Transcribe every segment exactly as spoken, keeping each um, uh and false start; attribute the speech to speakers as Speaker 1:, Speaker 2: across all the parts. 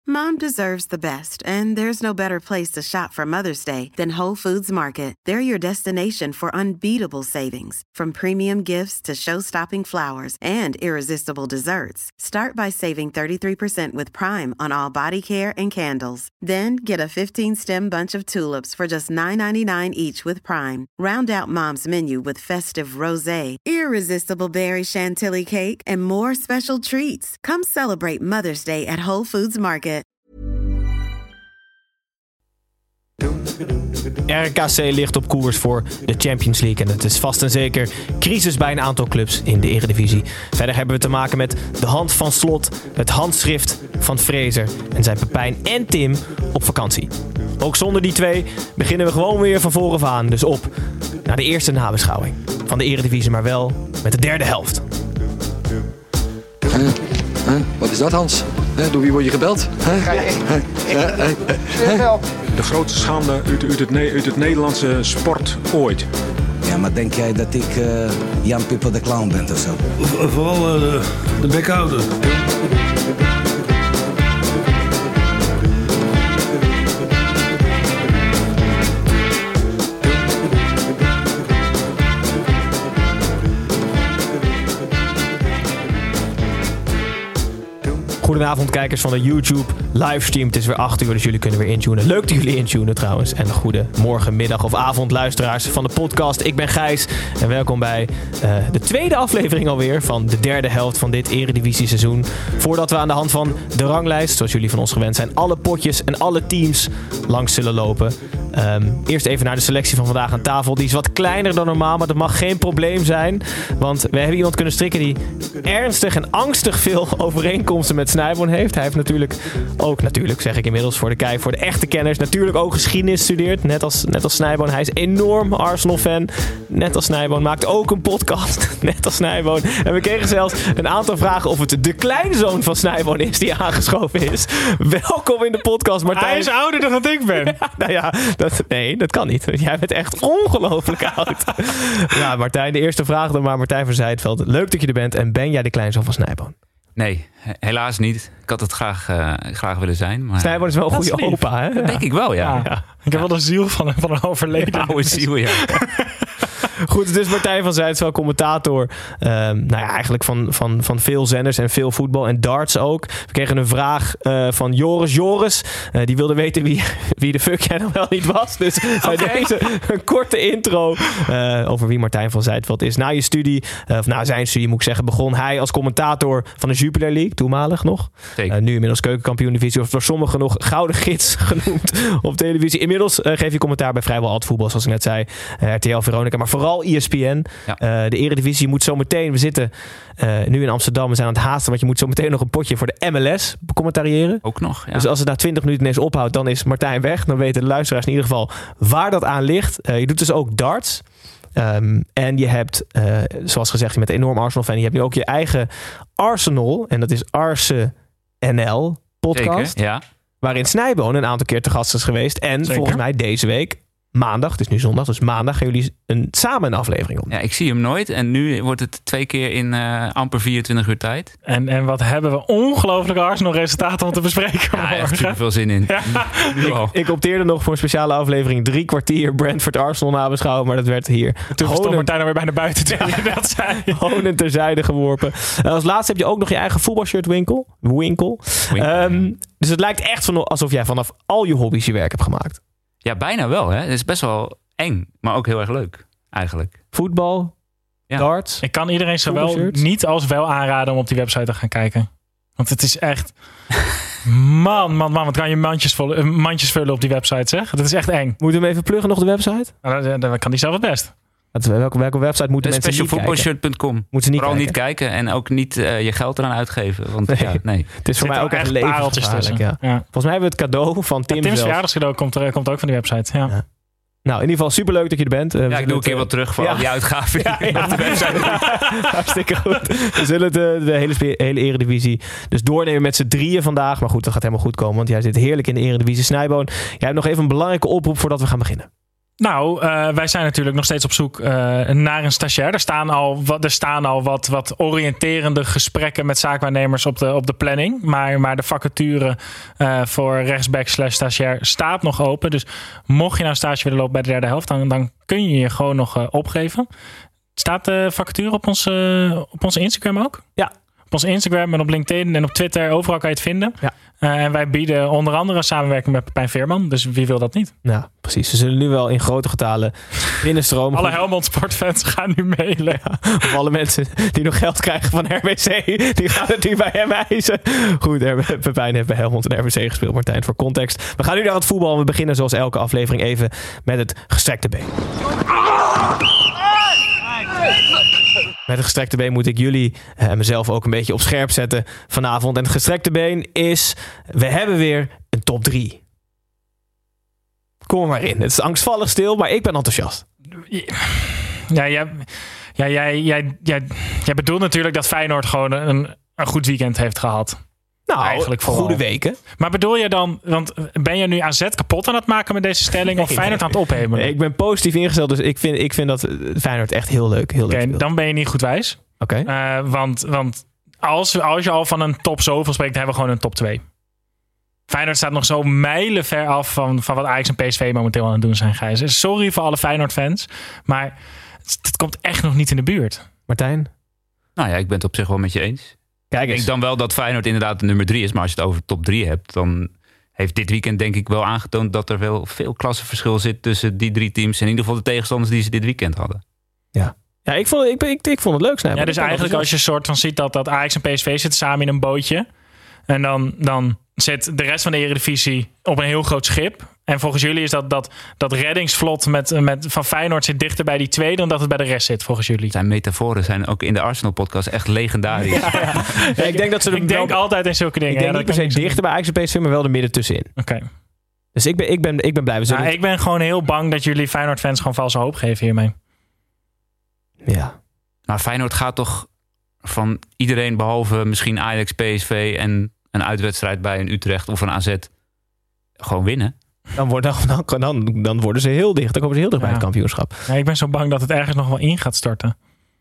Speaker 1: Mom deserves the best, and there's no better place to shop for Mother's Day than Whole Foods Market. They're your destination for unbeatable savings, from premium gifts to show-stopping flowers and irresistible desserts. Start by saving thirty-three percent with Prime on all body care and candles. Then get a fifteen-stem bunch of tulips for just nine ninety-nine each with Prime. Round out Mom's menu with festive rosé, irresistible berry chantilly cake, and more special treats. Come celebrate Mother's Day at Whole Foods Market.
Speaker 2: R K C ligt op koers voor de Champions League en het is vast en zeker crisis bij een aantal clubs in de Eredivisie. Verder hebben we te maken met de hand van Slot, het handschrift van Fraser en zijn Pepijn en Tim op vakantie. Ook zonder die twee beginnen we gewoon weer van vooraf aan. Dus op naar de eerste nabeschouwing van de Eredivisie, maar wel met de derde helft.
Speaker 3: Huh? Huh? Wat is dat, Hans? Huh? Door wie word je gebeld? Huh? Huh? Huh?
Speaker 4: De grootste schande uit, uit, het, uit het Nederlandse sport ooit.
Speaker 5: Ja, maar denk jij dat ik uh, Jan Pippo de Clown ben of zo?
Speaker 6: Vooral uh, de, de bekhouder.
Speaker 2: Goedenavond kijkers van de YouTube livestream. Het is weer acht uur, dus jullie kunnen weer intunen. Leuk dat jullie intunen trouwens. En goedemorgen, middag of avond luisteraars van de podcast. Ik ben Gijs en welkom bij uh, de tweede aflevering alweer van de derde helft van dit Eredivisie seizoen. Voordat we aan de hand van de ranglijst, zoals jullie van ons gewend zijn, alle potjes en alle teams langs zullen lopen. Um, eerst even naar de selectie van vandaag aan tafel. Die is wat kleiner dan normaal, maar dat mag geen probleem zijn. Want we hebben iemand kunnen strikken die ernstig en angstig veel overeenkomsten met Snijboon heeft. Hij heeft natuurlijk ook, natuurlijk zeg ik inmiddels voor de kijk, voor de echte kenners, natuurlijk ook geschiedenis studeert. Net als, net als Snijboon. Hij is enorm Arsenal-fan. Net als Snijboon. Maakt ook een podcast. Net als Snijboon. En we kregen zelfs een aantal vragen of het de kleinzoon van Snijboon is die aangeschoven is. Welkom in de podcast, Martijn.
Speaker 7: Hij is ouder dan dat ik ben.
Speaker 2: Ja, nou ja, dat, nee, dat kan niet. Jij bent echt ongelooflijk oud. Ja, Martijn, de eerste vraag dan maar. Martijn van Zijtveld. Leuk dat je er bent. En ben jij de kleinzoon van Snijboon?
Speaker 8: Nee, helaas niet. Ik had het graag, uh, graag willen zijn. Maar...
Speaker 2: Snijboon is wel een goede opa, hè?
Speaker 8: Dat
Speaker 2: ja.
Speaker 8: denk ik wel, ja.
Speaker 2: ja. ja.
Speaker 7: Ik heb wel de ziel van, van een overleden.
Speaker 8: Ja, oude ziel, ja.
Speaker 2: Goed, het is Martijn van Zijtveld, commentator. Um, nou ja, eigenlijk van, van, van veel zenders en veel voetbal en darts ook. We kregen een vraag uh, van Joris Joris. Uh, die wilde weten wie, wie de fuck jij nog wel niet was. Dus bij okay. deze een korte intro uh, over wie Martijn van Zijtveld is. Na je studie, uh, of na zijn studie moet ik zeggen, begon hij als commentator van de Jupiler League. Toenmalig nog. Uh, nu inmiddels keukenkampioen divisie, of door sommigen nog gouden gids genoemd op televisie. Inmiddels uh, geef je commentaar bij vrijwel al het voetbal, zoals ik net zei. Uh, R T L Veronica, maar vooral E S P N. Ja. Uh, de Eredivisie moet zo meteen, we zitten uh, nu in Amsterdam, we zijn aan het haasten, want je moet zo meteen nog een potje voor de M L S commentariëren.
Speaker 8: Ook nog, ja.
Speaker 2: Dus als het na twintig minuten ineens ophoudt, dan is Martijn weg. Dan weten de luisteraars in ieder geval waar dat aan ligt. Uh, je doet dus ook darts. Um, en je hebt, uh, zoals gezegd, je bent een enorm Arsenal-fan. Je hebt nu ook je eigen Arsenal, en dat is Arse N L podcast.
Speaker 8: Zeker, ja.
Speaker 2: Waarin Snijboon een aantal keer te gast is geweest. En Zeker. volgens mij deze week, maandag, het is nu zondag, dus maandag gaan jullie een, samen een aflevering op.
Speaker 8: Ja, ik zie hem nooit en nu wordt het twee keer in uh, amper vierentwintig uur tijd.
Speaker 7: En, en wat hebben we ongelooflijke Arsenal-resultaten om te bespreken.
Speaker 8: Ja, echt super veel zin in. Ja.
Speaker 2: ik, ik opteerde nog voor een speciale aflevering drie kwartier Brentford-Arsenal nabeschouwen, maar dat werd hier.
Speaker 7: Toen stond Martijn er weer bijna buiten te ja. dat zei.
Speaker 2: Honen terzijde geworpen. Uh, als laatste heb je ook nog je eigen voetbalshirt winkel. Winkel. winkel. Um, dus het lijkt echt van, alsof jij vanaf al je hobby's je werk hebt gemaakt.
Speaker 8: Ja, bijna wel. Hè. Het is best wel eng, maar ook heel erg leuk, eigenlijk.
Speaker 2: Voetbal, ja. darts.
Speaker 7: Ik kan iedereen zowel niet als wel aanraden om op die website te gaan kijken. Want het is echt... Man, man, man. Wat kan je mandjes, vol, mandjes vullen op die website, zeg. Dat is echt eng.
Speaker 2: Moeten we hem even pluggen nog de website?
Speaker 7: Nou, dan, dan kan die zelf het best.
Speaker 2: Welke, welke website moeten mensen niet kijken?
Speaker 8: special football shirt punt com.
Speaker 2: Moeten ze niet
Speaker 8: Vooral
Speaker 2: kijken.
Speaker 8: niet kijken en ook niet uh, je geld eraan uitgeven. Want nee, ja, nee.
Speaker 2: Het is voor mij ook echt levensgevaarlijk. Ja. Ja. Volgens mij hebben we het cadeau van Tim. Ja,
Speaker 7: Tim's verjaardagscadeau komt, er, komt ook van die website. Ja. Ja.
Speaker 2: Nou, in ieder geval superleuk dat je er bent. Uh,
Speaker 8: ja, ik doe een keer uh, wat terug voor ja. al die uitgaven ja, ja, op de website.
Speaker 2: Hartstikke goed. We zullen de, de hele, hele Eredivisie dus doornemen met z'n drieën vandaag. Maar goed, dat gaat helemaal goed komen, want jij zit heerlijk in de Eredivisie. Snijboon, jij hebt nog even een belangrijke oproep voordat we gaan beginnen.
Speaker 7: Nou, uh, wij zijn natuurlijk nog steeds op zoek uh, naar een stagiair. Er staan al wat, er staan al wat, wat oriënterende gesprekken met zaakwaarnemers op de, op de planning. Maar, maar de vacature uh, voor rechtsback slash stagiair staat nog open. Dus mocht je nou stage willen lopen bij de derde helft, dan, dan kun je je gewoon nog uh, opgeven. Staat de vacature op onze, uh, op onze Instagram ook?
Speaker 2: Ja.
Speaker 7: Op ons Instagram en op LinkedIn en op Twitter. Overal kan je het vinden. Ja. Uh, en wij bieden onder andere samenwerking met Pepijn Veerman. Dus wie wil dat niet?
Speaker 2: Ja, precies. Ze zullen nu wel in grote getalen binnenstromen.
Speaker 7: Alle Helmond Sportfans gaan nu mailen.
Speaker 2: Ja, of alle mensen die nog geld krijgen van R B C. Die gaan het nu bij hem eisen. Goed, Pepijn heeft bij Helmond en R B C gespeeld. Martijn, voor context. We gaan nu naar het voetbal. We beginnen zoals elke aflevering even met het gestrekte been. Met het gestrekte been moet ik jullie en uh, mezelf ook een beetje op scherp zetten vanavond. En het gestrekte been is, we hebben weer een top drie. Kom er maar in. Het is angstvallig stil, maar ik ben enthousiast.
Speaker 7: Ja, jij, ja, jij, jij, jij, jij bedoelt natuurlijk dat Feyenoord gewoon een, een goed weekend heeft gehad.
Speaker 2: Nou, eigenlijk goede weken.
Speaker 7: Maar bedoel je dan, want ben je nu A Z kapot aan het maken met deze stelling nee, of Feyenoord nee. aan het ophemelen?
Speaker 2: Nee, ik ben positief ingesteld, dus ik vind, ik vind dat Feyenoord echt heel leuk. Heel
Speaker 7: Oké,
Speaker 2: leuk
Speaker 7: dan ben je niet goed wijs.
Speaker 2: Oké.
Speaker 7: Okay. Uh, want want als, als je al van een top zoveel spreekt, dan hebben we gewoon een top twee. Feyenoord staat nog zo mijlenver af van, van wat Ajax en P S V momenteel aan het doen zijn, Gijs. Sorry voor alle Feyenoord-fans, maar het, het komt echt nog niet in de buurt.
Speaker 2: Martijn?
Speaker 8: Nou ja, ik ben het op zich wel met je eens. Kijk eens. Ik denk dan wel dat Feyenoord inderdaad de nummer drie is. Maar als je het over top drie hebt, dan heeft dit weekend denk ik wel aangetoond dat er wel veel klassenverschil zit tussen die drie teams. En in ieder geval de tegenstanders die ze dit weekend hadden.
Speaker 2: Ja, ja ik, vond, ik, ik, ik vond het leuk. Snijden.
Speaker 7: Ja, dus eigenlijk als je soort van ziet dat, dat Ajax en P S V zitten samen in een bootje. En dan, dan zit de rest van de Eredivisie op een heel groot schip. En volgens jullie is dat, dat, dat reddingsvlot met, met, van Feyenoord zit dichter bij die twee dan dat het bij de rest zit, volgens jullie.
Speaker 8: Zijn metaforen zijn ook in de Arsenal-podcast echt legendarisch. Ja,
Speaker 7: ja. Ja, ik denk, dat ze ik denk wel, altijd in zulke dingen.
Speaker 2: Ik denk
Speaker 7: ja,
Speaker 2: niet per se dichter bij Ajax en P S V, maar wel de midden tussenin.
Speaker 7: Oké. Okay.
Speaker 2: Dus ik ben, ik ben, ik ben blij.
Speaker 7: Nou, het... Ik ben gewoon heel bang dat jullie Feyenoord-fans gewoon valse hoop geven hiermee.
Speaker 2: Ja.
Speaker 8: Maar Feyenoord gaat toch van iedereen behalve misschien Ajax, P S V en een uitwedstrijd bij een Utrecht of een A Z gewoon winnen.
Speaker 2: Dan, worden, dan, dan, dan worden ze heel dicht. Dan komen ze heel dicht ja. bij het kampioenschap.
Speaker 7: Ja, ik ben zo bang dat het ergens nog wel in gaat storten.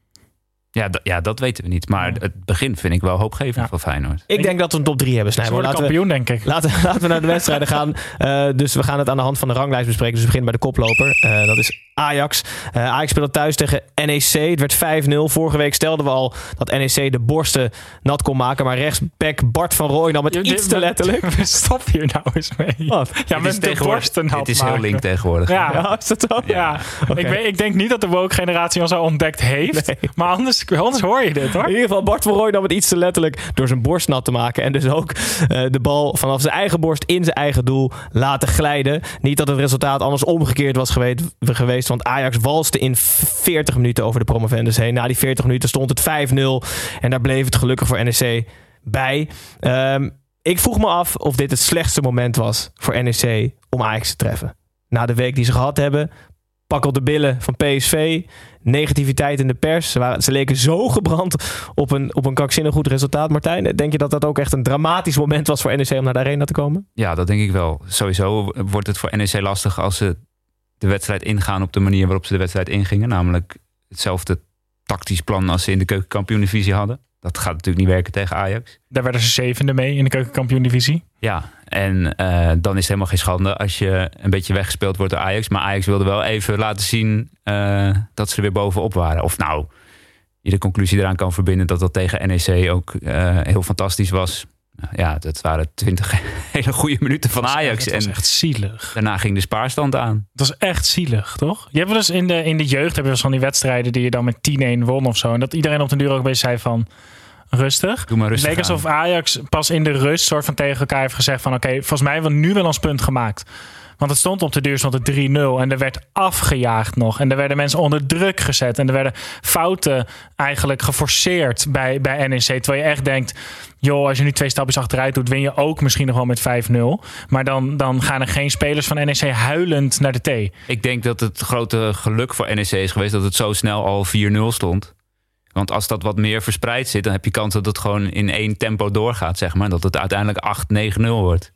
Speaker 8: Ja, d- ja, dat weten we niet. Maar ja. het begin vind ik wel hoopgevend ja. voor Feyenoord.
Speaker 2: Ik denk dat we een top drie hebben, Snijboom.
Speaker 7: Ze worden kampioen,
Speaker 2: we,
Speaker 7: denk ik.
Speaker 2: Laten, laten we naar de wedstrijden gaan. Uh, dus we gaan het aan de hand van de ranglijst bespreken. Dus we beginnen bij de koploper. Uh, dat is Ajax. Uh, Ajax speelde thuis tegen N E C. Het werd vijf nul. Vorige week stelden we al dat N E C de borsten nat kon maken. Maar rechtsback Bart van Rooij nam het ja, iets dit, te letterlijk.
Speaker 7: Stop hier nou eens mee.
Speaker 2: Wat?
Speaker 7: Ja, met de borsten nat
Speaker 8: Dit is
Speaker 7: maken.
Speaker 8: heel link tegenwoordig.
Speaker 7: Ja,
Speaker 2: ja is dat zo?
Speaker 7: Ja. ja. Okay. Ik, weet, ik denk niet dat de woke generatie ons al ontdekt heeft. Nee. Maar anders, anders hoor je dit. Hoor.
Speaker 2: In ieder geval, Bart van Rooij nam het iets te letterlijk door zijn borst nat te maken. En dus ook uh, de bal vanaf zijn eigen borst in zijn eigen doel laten glijden. Niet dat het resultaat anders omgekeerd was geweest, geweest want Ajax walste in veertig minuten over de promovendus heen. Na die veertig minuten stond het vijf nul. En daar bleef het gelukkig voor N E C bij. Um, ik vroeg me af of dit het slechtste moment was voor N E C om Ajax te treffen. Na de week die ze gehad hebben, pak op de billen van P S V. Negativiteit in de pers. Ze, waren, ze leken zo gebrand op een, op een krankzinnig goed resultaat. Martijn, denk je dat dat ook echt een dramatisch moment was voor N E C om naar de arena te komen?
Speaker 8: Ja, dat denk ik wel. Sowieso wordt het voor N E C lastig als ze de wedstrijd ingaan op de manier waarop ze de wedstrijd ingingen. Namelijk hetzelfde tactisch plan als ze in de keukenkampioen-divisie hadden. Dat gaat natuurlijk niet werken tegen Ajax.
Speaker 7: Daar werden ze zevende mee in de keukenkampioen-divisie.
Speaker 8: Ja, en uh, dan is het helemaal geen schande als je een beetje weggespeeld wordt door Ajax. Maar Ajax wilde wel even laten zien uh, dat ze er weer bovenop waren. Of nou, je de conclusie eraan kan verbinden dat dat tegen N E C ook uh, heel fantastisch was. Ja, dat waren twintig hele goede minuten van Ajax.
Speaker 7: Dat was echt zielig.
Speaker 8: Daarna ging de spaarstand aan.
Speaker 7: Dat was echt zielig, toch? Je hebt wel eens in de, in de jeugd heb je wel eens van die wedstrijden die je dan met tien een won of zo. En dat iedereen op den duur ook een beetje zei van rustig.
Speaker 8: Doe maar rustig.
Speaker 7: Het leek alsof Ajax pas in de rust soort van tegen elkaar heeft gezegd van oké, okay, volgens mij hebben we nu wel ons punt gemaakt. Want het stond op de duur stond het drie nul en er werd afgejaagd nog. En er werden mensen onder druk gezet. En er werden fouten eigenlijk geforceerd bij, bij N E C. Terwijl je echt denkt, joh, als je nu twee stapjes achteruit doet, win je ook misschien nog wel met vijf nul. Maar dan, dan gaan er geen spelers van N E C huilend naar de thee.
Speaker 8: Ik denk dat het grote geluk voor N E C is geweest dat het zo snel al vier nul stond. Want als dat wat meer verspreid zit, dan heb je kans dat het gewoon in één tempo doorgaat, zeg maar. Dat het uiteindelijk acht negen nul wordt.
Speaker 7: Ja.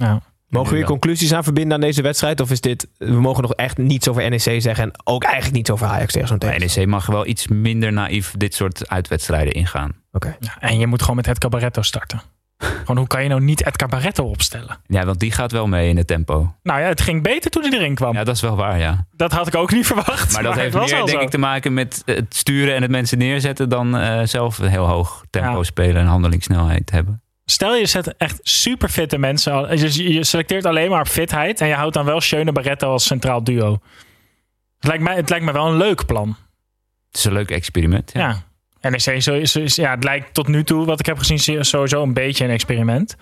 Speaker 2: Mogen we hier conclusies aan verbinden aan deze wedstrijd? Of is dit, we mogen nog echt niets over N E C zeggen en ook eigenlijk niets over Ajax tegen zo'n tegenstander?
Speaker 8: N E C mag wel iets minder naïef dit soort uitwedstrijden ingaan.
Speaker 2: Okay.
Speaker 7: Ja, en je moet gewoon met Edgar Barreto starten. Gewoon, hoe kan je nou niet Edgar Barreto opstellen?
Speaker 8: Ja, want die gaat wel mee in het tempo.
Speaker 7: Nou ja, het ging beter toen hij erin kwam.
Speaker 8: Ja, dat is wel waar, ja.
Speaker 7: Dat had ik ook niet verwacht.
Speaker 8: Maar dat
Speaker 7: maar
Speaker 8: heeft
Speaker 7: het was
Speaker 8: meer, denk
Speaker 7: zo.
Speaker 8: ik, te maken met het sturen en het mensen neerzetten dan uh, zelf een heel hoog tempo ja. spelen en handelingssnelheid hebben.
Speaker 7: Stel je zet echt super fitte mensen. Je, je selecteert alleen maar op fitheid en je houdt dan wel Schöne Barreto als centraal duo. Het lijkt mij, het lijkt me wel een leuk plan.
Speaker 8: Het is een leuk experiment. Ja.
Speaker 7: ja. N E C, zo, zo, ja, het lijkt tot nu toe, wat ik heb gezien, sowieso een beetje een experiment.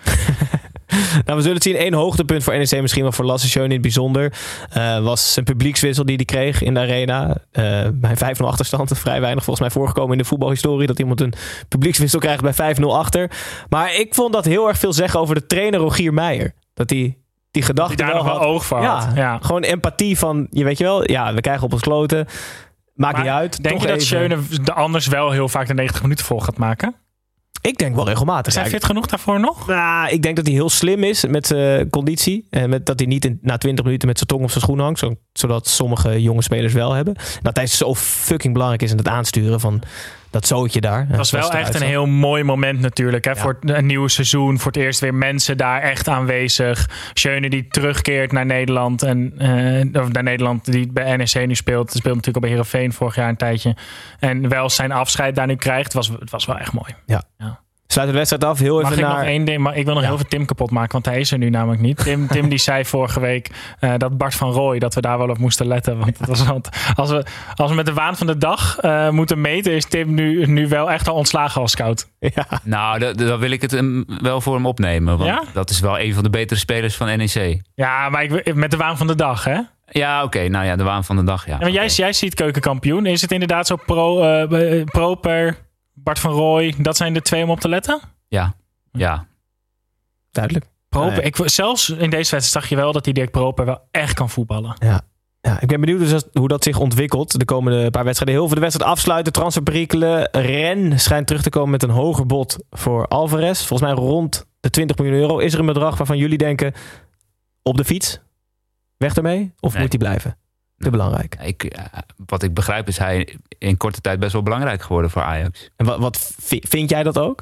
Speaker 2: Nou, we zullen het zien. Eén hoogtepunt voor N E C, misschien wel voor Lasse Schöne in het bijzonder, uh, was zijn publiekswissel die hij kreeg in de arena. Uh, bij vijf nul achterstand. Vrij weinig volgens mij voorgekomen in de voetbalhistorie dat iemand een publiekswissel krijgt bij vijf nul achter. Maar ik vond dat heel erg veel zeggen over de trainer Rogier Meijer. Dat hij die gedachte
Speaker 7: daar
Speaker 2: wel
Speaker 7: nog
Speaker 2: had.
Speaker 7: wel oog voor
Speaker 2: ja,
Speaker 7: had. Ja.
Speaker 2: Gewoon empathie van, je weet je wel, ja, we krijgen op ons kloten. Maakt
Speaker 7: maar
Speaker 2: niet uit.
Speaker 7: Denk je dat Schöne de anders wel heel vaak de negentig minuten vol gaat maken?
Speaker 2: Ik denk wel regelmatig.
Speaker 7: Is hij fit genoeg daarvoor nog?
Speaker 2: Nou, ik denk dat hij heel slim is met zijn conditie. En met, dat hij niet in, na twintig minuten met zijn tong op zijn schoen hangt. Zo, zodat sommige jonge spelers wel hebben. Dat hij zo fucking belangrijk is in het aansturen van dat zootje daar.
Speaker 7: Dat was wel echt een heel mooi moment natuurlijk. Hè? Ja. Voor een nieuw seizoen. Voor het eerst weer mensen daar echt aanwezig. Schöne die terugkeert naar Nederland. En uh, of naar Nederland die bij N E C nu speelt. Speelt natuurlijk al bij Heerenveen vorig jaar een tijdje. En wel zijn afscheid daar nu krijgt. Het was, het was wel echt mooi.
Speaker 2: Ja. ja. Sluit de wedstrijd af. Heel even
Speaker 7: Mag ik
Speaker 2: naar...
Speaker 7: nog één ding? Maar ik wil nog ja. heel veel Tim kapot maken. Want hij is er nu namelijk niet. Tim, Tim die zei vorige week uh, dat Bart van Rooij, dat we daar wel op moesten letten. Want, het was, want als, we, als we met de waan van de dag uh, moeten meten, is Tim nu, nu wel echt al ontslagen als scout.
Speaker 8: Ja. Nou, dan wil ik het um, wel voor hem opnemen. Want
Speaker 7: ja?
Speaker 8: dat is wel een van de betere spelers van N E C.
Speaker 7: Ja, maar ik, met de waan van de dag, hè?
Speaker 8: Ja, oké. Okay. Nou ja, de waan van de dag, ja.
Speaker 7: ja maar jij, jij ziet keukenkampioen. Is het inderdaad zo pro, uh, proper, Bart van Rooij, dat zijn de twee om op te letten?
Speaker 8: Ja, ja.
Speaker 2: Duidelijk.
Speaker 7: Proper,
Speaker 2: ah, ja.
Speaker 7: ik, zelfs in deze wedstrijd zag je wel dat die Dirk Proper wel echt kan voetballen.
Speaker 2: Ja. Ja, ik ben benieuwd dus hoe dat zich ontwikkelt de komende paar wedstrijden. Heel veel de wedstrijd afsluiten, transferperikelen. Ren schijnt terug te komen met een hoger bod voor Alvarez. Volgens mij rond de twintig miljoen euro. Is er een bedrag waarvan jullie denken op de fiets? Weg ermee? Of nee. moet hij blijven? Te belangrijk.
Speaker 8: Ik, uh, wat ik begrijp is hij in korte tijd best wel belangrijk geworden voor Ajax.
Speaker 2: En wat, wat vind jij dat ook?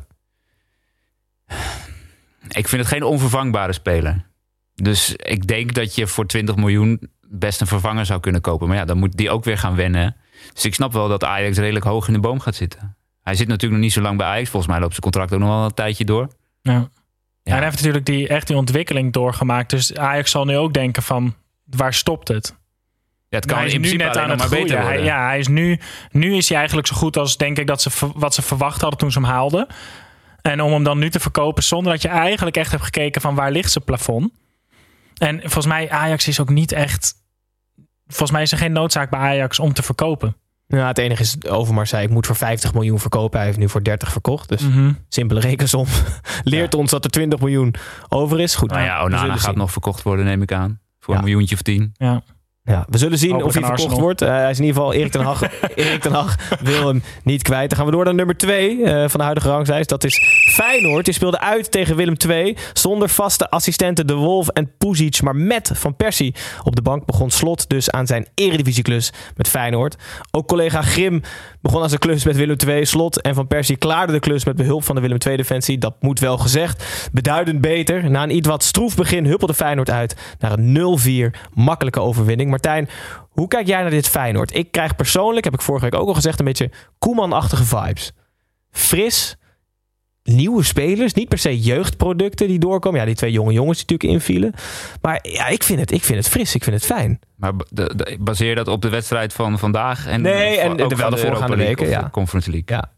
Speaker 8: Ik vind het geen onvervangbare speler. Dus ik denk dat je voor twintig miljoen best een vervanger zou kunnen kopen. Maar ja, dan moet die ook weer gaan wennen. Dus ik snap wel dat Ajax redelijk hoog in de boom gaat zitten. Hij zit natuurlijk nog niet zo lang bij Ajax. Volgens mij loopt zijn contract ook nog wel een tijdje door.
Speaker 7: Ja. Ja. En hij heeft natuurlijk die, echt die ontwikkeling doorgemaakt. Dus Ajax zal nu ook denken van, waar stopt het?
Speaker 8: Ja, het kan
Speaker 7: hij is
Speaker 8: in
Speaker 7: nu net aan het groeien. Hij, ja, hij is nu, nu is hij eigenlijk zo goed als denk ik dat ze wat ze verwacht hadden toen ze hem haalden. En om hem dan nu te verkopen zonder dat je eigenlijk echt hebt gekeken van waar ligt zijn plafond. En volgens mij Ajax is ook niet echt. Volgens mij is er geen noodzaak bij Ajax om te verkopen.
Speaker 2: Ja, het enige is, Overmars zei ik moet voor vijftig miljoen verkopen. Hij heeft nu voor dertig verkocht. Dus mm-hmm. simpele rekensom leert ja. ons dat er twintig miljoen over is. Goed,
Speaker 8: nou ja, Onana gaat zien. nog verkocht worden, neem ik aan. Voor ja. een miljoentje of tien.
Speaker 7: Ja.
Speaker 2: Ja, we zullen zien
Speaker 7: Over
Speaker 2: of hij verkocht Arsenal. wordt. Uh, hij is in ieder geval Erik ten Hag. Erik ten Hag wil hem niet kwijt. Dan gaan we door naar nummer twee uh, van de huidige ranglijst. Dat is Feyenoord. Die speelde uit tegen Willem twee. Zonder vaste assistenten De Wolf en Puzic. Maar met Van Persie op de bank begon Slot dus aan zijn eredivisieklus met Feyenoord. Ook collega Grim begon aan zijn klus met Willem twee. Slot en Van Persie klaarden de klus met behulp van de Willem twee defensie. Dat moet wel gezegd. Beduidend beter. Na een iets wat stroef begin huppelde Feyenoord uit naar een nul vier makkelijke overwinning. Martijn, hoe kijk jij naar dit Feyenoord? Ik krijg persoonlijk, heb ik vorige week ook al gezegd, een beetje Koeman-achtige vibes. Fris, nieuwe spelers, niet per se jeugdproducten die doorkomen. Ja, die twee jonge jongens die natuurlijk invielen. Maar ja, ik vind het, ik vind het fris, ik vind het fijn.
Speaker 8: Maar de, de, baseer je dat op de wedstrijd van vandaag? En
Speaker 2: nee, en de, wel de, de voorgaande weken, ja.
Speaker 8: De Conference League.
Speaker 2: Ja.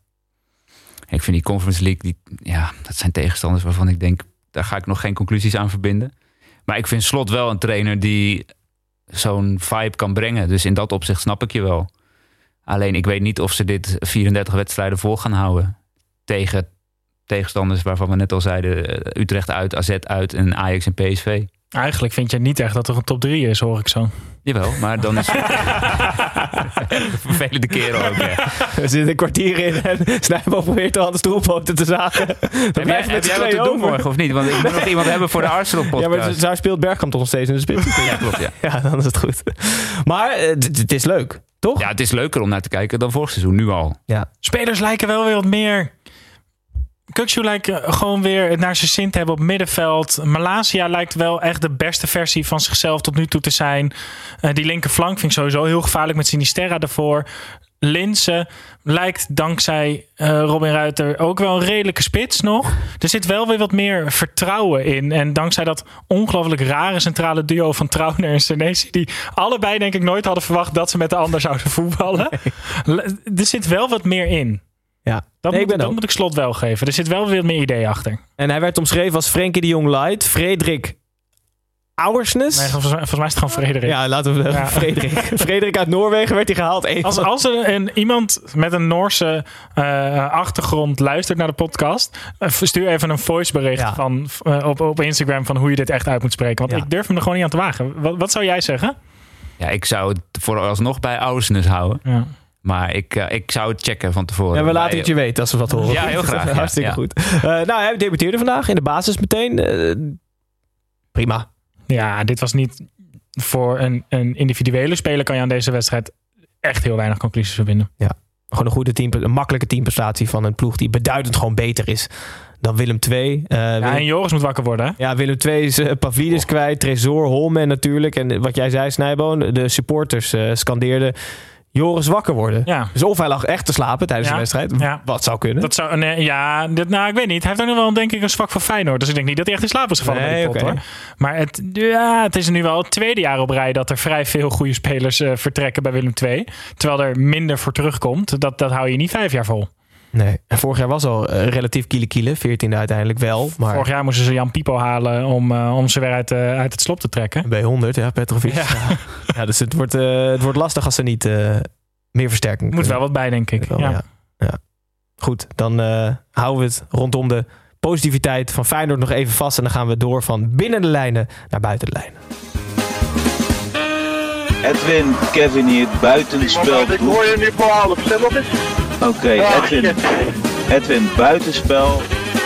Speaker 8: Ik vind die Conference League, die, ja, dat zijn tegenstanders waarvan ik denk, daar ga ik nog geen conclusies aan verbinden. Maar ik vind Slot wel een trainer die zo'n vibe kan brengen. Dus in dat opzicht snap ik je wel. Alleen ik weet niet of ze dit vierendertig wedstrijden vol gaan houden. Tegen tegenstanders waarvan we net al zeiden. Utrecht uit, A Z uit en Ajax en P S V.
Speaker 7: Eigenlijk vind je niet echt dat er een top drie is, hoor ik zo.
Speaker 8: Jawel, maar dan is het vervelende keren ook. Ja.
Speaker 2: We zitten een kwartier in en Snijboom probeert de andere stoelpoten te zagen. Dan
Speaker 8: Heb jij, heb jij wat te doen morgen of niet? Want ik moet nog iemand hebben voor de Arsenal-podcast.
Speaker 2: Ja, maar daar speelt Bergkamp toch nog steeds in de spits.
Speaker 8: Ja, klopt, ja.
Speaker 2: Ja, dan is het goed. Maar het is leuk, toch?
Speaker 8: Ja, het is leuker om naar te kijken dan vorig seizoen, nu al.
Speaker 2: Ja.
Speaker 7: Spelers lijken wel weer wat meer... Kukçu lijkt gewoon weer het naar zijn zin te hebben op middenveld. Malasia lijkt wel echt de beste versie van zichzelf tot nu toe te zijn. Uh, die linkerflank vind ik sowieso heel gevaarlijk met Sinisterra ervoor. Linse lijkt dankzij uh, Robin Ruiter ook wel een redelijke spits nog. Er zit wel weer wat meer vertrouwen in. En dankzij dat ongelooflijk rare centrale duo van Trauner en Senesi, die allebei denk ik nooit hadden verwacht dat ze met de ander zouden voetballen. Nee. Er zit wel wat meer in.
Speaker 2: Ja.
Speaker 7: Dat,
Speaker 2: nee,
Speaker 7: moet,
Speaker 2: ik ben
Speaker 7: dat moet ik Slot wel geven. Er zit wel weer meer idee achter.
Speaker 2: En hij werd omschreven als Frenkie de Jong light. Frederik Auersnes.
Speaker 7: Nee, volgens, volgens mij is het gewoon Frederik.
Speaker 2: Ja, laten we ja. Frederik. Frederik uit Noorwegen werd hij gehaald.
Speaker 7: Als, als er een, iemand met een Noorse uh, achtergrond luistert naar de podcast, uh, stuur even een voicebericht ja. van, uh, op, op Instagram van hoe je dit echt uit moet spreken. Want ja. ik durf hem er gewoon niet aan te wagen. Wat, wat zou jij zeggen?
Speaker 8: Ja, ik zou het vooralsnog bij Auersnes houden.
Speaker 7: Ja.
Speaker 8: Maar ik, uh, ik zou het checken van tevoren.
Speaker 2: Ja, we laten het je weten als we wat horen.
Speaker 8: Ja, heel graag. Ja,
Speaker 2: hartstikke
Speaker 8: ja.
Speaker 2: goed. Uh, nou, hij debuteerde vandaag in de basis meteen. Uh, prima.
Speaker 7: Ja, dit was niet voor een, een individuele speler kan je aan deze wedstrijd echt heel weinig conclusies verbinden.
Speaker 2: Ja, gewoon een goede team, een makkelijke teamprestatie van een ploeg die beduidend gewoon beter is dan Willem twee. Uh,
Speaker 7: ja,
Speaker 2: Willem...
Speaker 7: en Joris moet wakker worden. Hè?
Speaker 2: Ja, Willem twee is uh, Pavlidis oh. kwijt, Tresor, Holmen natuurlijk. En wat jij zei, Snijboon, de supporters uh, scandeerden Joris wakker worden.
Speaker 7: Ja.
Speaker 2: Dus of hij lag echt te slapen tijdens
Speaker 7: ja.
Speaker 2: de wedstrijd.
Speaker 7: Ja.
Speaker 2: Wat zou kunnen.
Speaker 7: Dat zou, nee, ja, dit, nou, ik weet niet. Hij heeft ook nog wel denk ik een zwak voor Feyenoord. Dus ik denk niet dat hij echt in slaap is gevallen
Speaker 2: nee,
Speaker 7: bij die pot,
Speaker 2: okay.
Speaker 7: hoor. Maar het, ja, het is nu wel het tweede jaar op rij dat er vrij veel goede spelers uh, vertrekken bij Willem twee. Terwijl er minder voor terugkomt. Dat, dat hou je niet vijf jaar vol.
Speaker 2: Nee, en vorig jaar was al uh, relatief kiele kiele. veertiende uiteindelijk wel. Maar...
Speaker 7: Vorig jaar moesten ze Jan Pipo halen om, uh, om ze weer uit, uh, uit het slop te trekken.
Speaker 2: bij honderd, ja, Petrovic. Ja. Ja. ja, dus het wordt, uh, het wordt lastig als ze niet uh, meer versterking
Speaker 7: Moet wel wat bij, denk ik.
Speaker 2: Wel,
Speaker 7: ja.
Speaker 2: Ja. Ja. Goed, dan uh, houden we het rondom de positiviteit van Feyenoord nog even vast. En dan gaan we door van binnen de lijnen naar buiten de lijnen.
Speaker 9: Edwin, Kevin hier, buitenspel.
Speaker 10: Ik hoor je nu voor half, zeg nog eens.
Speaker 9: Oké, okay, Edwin. Edwin, buitenspel.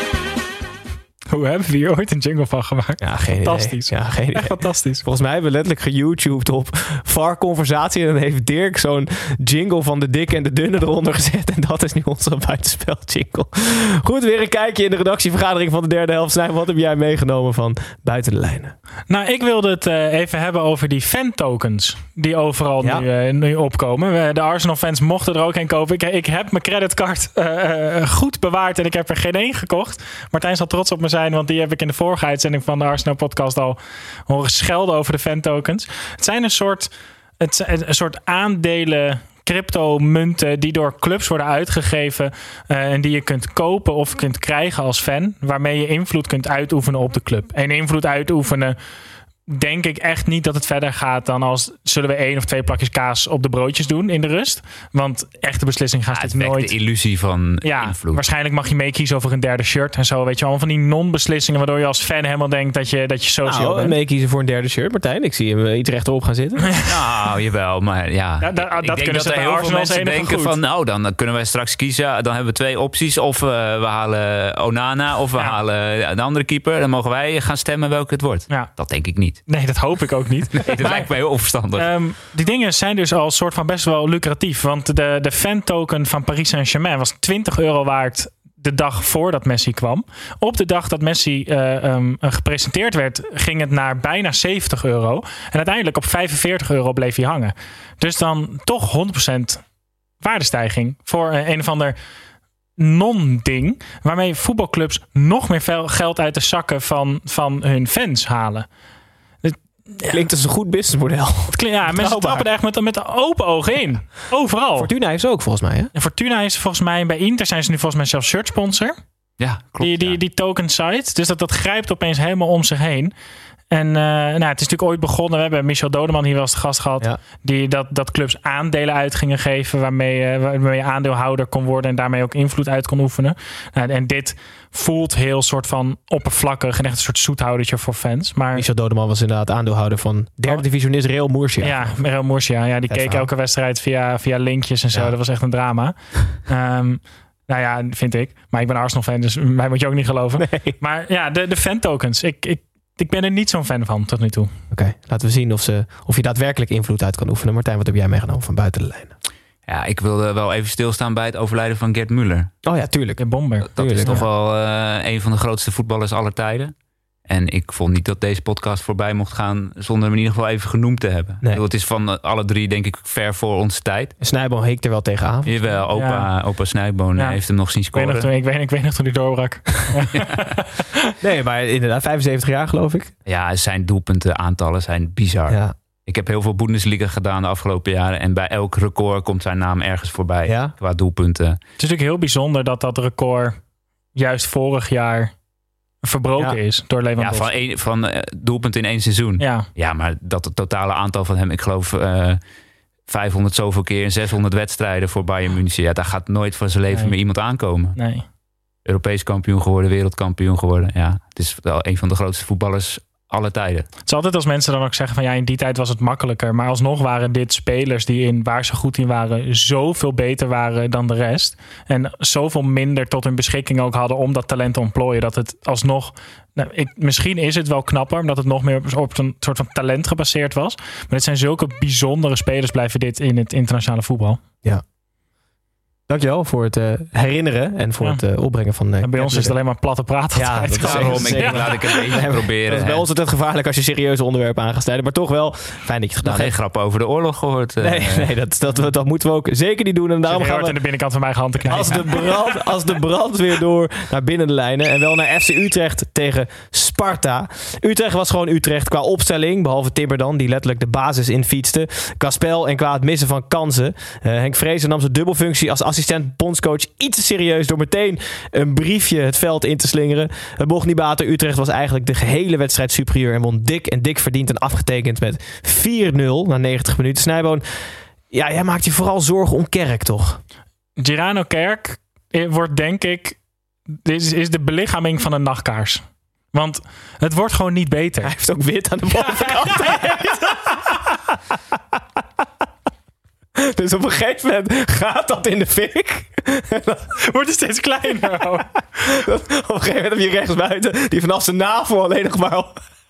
Speaker 7: Hoe hebben we hier ooit een jingle van gemaakt?
Speaker 2: Ja, geen
Speaker 7: fantastisch.
Speaker 2: Idee. Ja, geen idee.
Speaker 7: Echt fantastisch.
Speaker 2: Volgens mij hebben we letterlijk geYouTubed op V A R-conversatie. En dan heeft Dirk zo'n jingle van de dikke en de dunne eronder gezet. En dat is nu onze buitenspel jingle. Goed, weer een kijkje in de redactievergadering van de derde helft. Snijboom, wat heb jij meegenomen van buiten de lijnen?
Speaker 7: Nou, ik wilde het uh, even hebben over die fan-tokens die overal
Speaker 2: ja.
Speaker 7: nu, uh, nu opkomen. De Arsenal-fans mochten er ook een kopen. Ik, ik heb mijn creditcard uh, uh, goed bewaard en ik heb er geen één gekocht. Martijn zal trots op me zijn, want die heb ik in de vorige uitzending van de Arsenal-podcast al horen schelden over de fan-tokens. Het zijn een soort, het zijn een soort aandelen, crypto-munten die door clubs worden uitgegeven uh, en die je kunt kopen of kunt krijgen als fan, waarmee je invloed kunt uitoefenen op de club. En invloed uitoefenen denk ik echt niet dat het verder gaat dan als zullen we één of twee plakjes kaas op de broodjes doen in de rust. Want echte beslissingen gaan
Speaker 8: ja,
Speaker 7: het nooit.
Speaker 8: de illusie van
Speaker 7: ja,
Speaker 8: invloed.
Speaker 7: Waarschijnlijk mag je meekiezen over een derde shirt en zo. Weet je, allemaal van die non-beslissingen waardoor je als fan helemaal denkt dat je, dat je social
Speaker 2: nou,
Speaker 7: bent.
Speaker 2: Meekiezen voor een derde shirt, Martijn. Ik zie hem iets rechterop gaan zitten.
Speaker 8: Nou, jawel, maar ja.
Speaker 7: ja da, da,
Speaker 8: ik
Speaker 7: dat
Speaker 8: denk
Speaker 7: kunnen
Speaker 8: dat
Speaker 7: ze
Speaker 8: er
Speaker 7: bij
Speaker 8: heel veel
Speaker 7: Arsenal
Speaker 8: mensen denken
Speaker 7: goed.
Speaker 8: van, nou, dan kunnen wij straks kiezen. Dan hebben we twee opties. Of uh, we halen Onana of we ja. halen een andere keeper. Dan mogen wij gaan stemmen welke het wordt. Ja. Dat denk ik niet.
Speaker 7: Nee, dat hoop ik ook niet.
Speaker 8: Nee, dat maar, lijkt mij heel onverstandig.
Speaker 7: Um, die dingen zijn dus al soort van best wel lucratief. Want de, de fan-token van Paris Saint-Germain was twintig euro waard de dag voordat Messi kwam. Op de dag dat Messi uh, um, gepresenteerd werd, ging het naar bijna zeventig euro. En uiteindelijk op vijfenveertig euro bleef hij hangen. Dus dan toch honderd procent waardestijging voor uh, een of ander non-ding, waarmee voetbalclubs nog meer geld uit de zakken van, van hun fans halen.
Speaker 2: Ja. Klinkt als een goed businessmodel.
Speaker 7: Het klinkt, ja, mensen trappen er echt met, met open ogen in. Overal.
Speaker 2: Fortuna heeft ze ook volgens mij. Hè?
Speaker 7: En Fortuna is volgens mij, bij Inter zijn ze nu volgens mij zelfs shirt sponsor.
Speaker 8: Ja, klopt.
Speaker 7: Die, die,
Speaker 8: ja.
Speaker 7: die token site. Dus dat, dat grijpt opeens helemaal om zich heen. En uh, nou, het is natuurlijk ooit begonnen. We hebben Michel Dodeman hier wel eens te gast gehad. Ja. Die dat, dat clubs aandelen uit gingen geven. Waarmee, uh, waarmee je aandeelhouder kon worden. En daarmee ook invloed uit kon oefenen. Uh, en dit voelt heel soort van oppervlakkig. En echt een soort zoethoudertje voor fans. Maar
Speaker 2: Michel Dodeman was inderdaad aandeelhouder van derde oh. divisionist Real Murcia.
Speaker 7: Ja, Real Murcia. Ja, die het keek verhaal. elke wedstrijd via, via linkjes en zo. Ja. Dat was echt een drama. um, Nou ja, vind ik. Maar ik ben Arsenal-fan, dus mij moet je ook niet geloven. Nee. Maar ja, de, de fan-tokens. Ik, ik, ik ben er niet zo'n fan van tot nu toe. Oké,
Speaker 2: okay, laten we zien of, ze, of je daadwerkelijk invloed uit kan oefenen. Martijn, wat heb jij meegenomen van buiten de lijnen?
Speaker 8: Ja, ik wilde wel even stilstaan bij het overlijden van Gerd Müller.
Speaker 2: Oh ja, tuurlijk.
Speaker 7: De bomber.
Speaker 8: Dat
Speaker 2: tuurlijk,
Speaker 8: is toch
Speaker 2: ja.
Speaker 8: wel uh, een van de grootste voetballers aller tijden. En ik vond niet dat deze podcast voorbij mocht gaan zonder hem in ieder geval even genoemd te hebben. Nee. Het is van alle drie denk ik ver voor onze tijd.
Speaker 2: Snijboon heekt er wel tegenaan.
Speaker 8: Jawel, opa, ja. opa Snijboon ja. heeft hem nog zien scoren.
Speaker 7: Ik weet nog, ik weet, ik weet nog toen hij doorbrak.
Speaker 2: ja. Nee, maar inderdaad, vijfenzeventig jaar geloof ik.
Speaker 8: Ja, zijn doelpuntenaantallen zijn bizar. Ja. Ik heb heel veel Bundesliga gedaan de afgelopen jaren. En bij elk record komt zijn naam ergens voorbij. Ja? Qua doelpunten.
Speaker 7: Het is natuurlijk heel bijzonder dat dat record juist vorig jaar verbroken ja. is door Lewandowski.
Speaker 8: Ja, van, een, van uh, doelpunt in één seizoen.
Speaker 7: Ja.
Speaker 8: ja, maar dat het totale aantal van hem, ik geloof uh, vijfhonderd zoveel keer en zeshonderd wedstrijden voor Bayern München. Ja, daar gaat nooit van zijn leven nee. meer iemand aankomen.
Speaker 7: Nee.
Speaker 8: Europees kampioen geworden, wereldkampioen geworden. Ja, het is wel een van de grootste voetballers alle tijden.
Speaker 7: Het is altijd als mensen dan ook zeggen van ja, in die tijd was het makkelijker. Maar alsnog waren dit spelers die in waar ze goed in waren zoveel beter waren dan de rest. En zoveel minder tot hun beschikking ook hadden om dat talent te ontplooien. Dat het alsnog, nou, ik, misschien is het wel knapper, omdat het nog meer op, op een soort van talent gebaseerd was. Maar het zijn zulke bijzondere spelers blijven dit in het internationale voetbal.
Speaker 2: Ja. Dankjewel voor het uh, herinneren en voor ja. het uh, opbrengen van... Uh,
Speaker 7: bij ons is het alleen maar platte praat.
Speaker 2: Ja, dat is
Speaker 8: daarom. Ik denk, laat ik het even proberen.
Speaker 2: Dat is bij ons altijd gevaarlijk als je serieuze onderwerpen aan gaat snijden. Maar toch wel fijn dat je het gedaan
Speaker 8: hebt. Geen grappen over de oorlog gehoord. Uh,
Speaker 2: nee, nee dat, dat, dat, dat moeten we ook zeker niet doen. En daarom gaan we
Speaker 7: in de binnenkant van mijn hand te knijpen.
Speaker 2: Als de, brand, als de brand weer door naar binnen de lijnen. En wel naar F C Utrecht tegen Sparta. Utrecht was gewoon Utrecht qua opstelling. Behalve Timber dan, die letterlijk de basis in fietste. Qua spel en qua het missen van kansen. Uh, Henk Vrezen nam zijn dubbelfunctie als assistent bondscoach iets te serieus door meteen een briefje het veld in te slingeren. Het mocht niet baten. Utrecht was eigenlijk de gehele wedstrijd superieur en won dik en dik verdiend en afgetekend met vier nul na negentig minuten. Snijboon, ja, jij maakt je vooral zorgen om Kerk, toch?
Speaker 7: Girano Kerk wordt denk ik is, is de belichaming van een nachtkaars. Want het wordt gewoon niet beter.
Speaker 2: Hij heeft ook wit aan de bovenkant. Ja. Dus op een gegeven moment gaat dat in de fik.
Speaker 7: Wordt het steeds kleiner.
Speaker 2: Op een gegeven moment heb je rechtsbuiten die vanaf zijn navel alleen nog maar...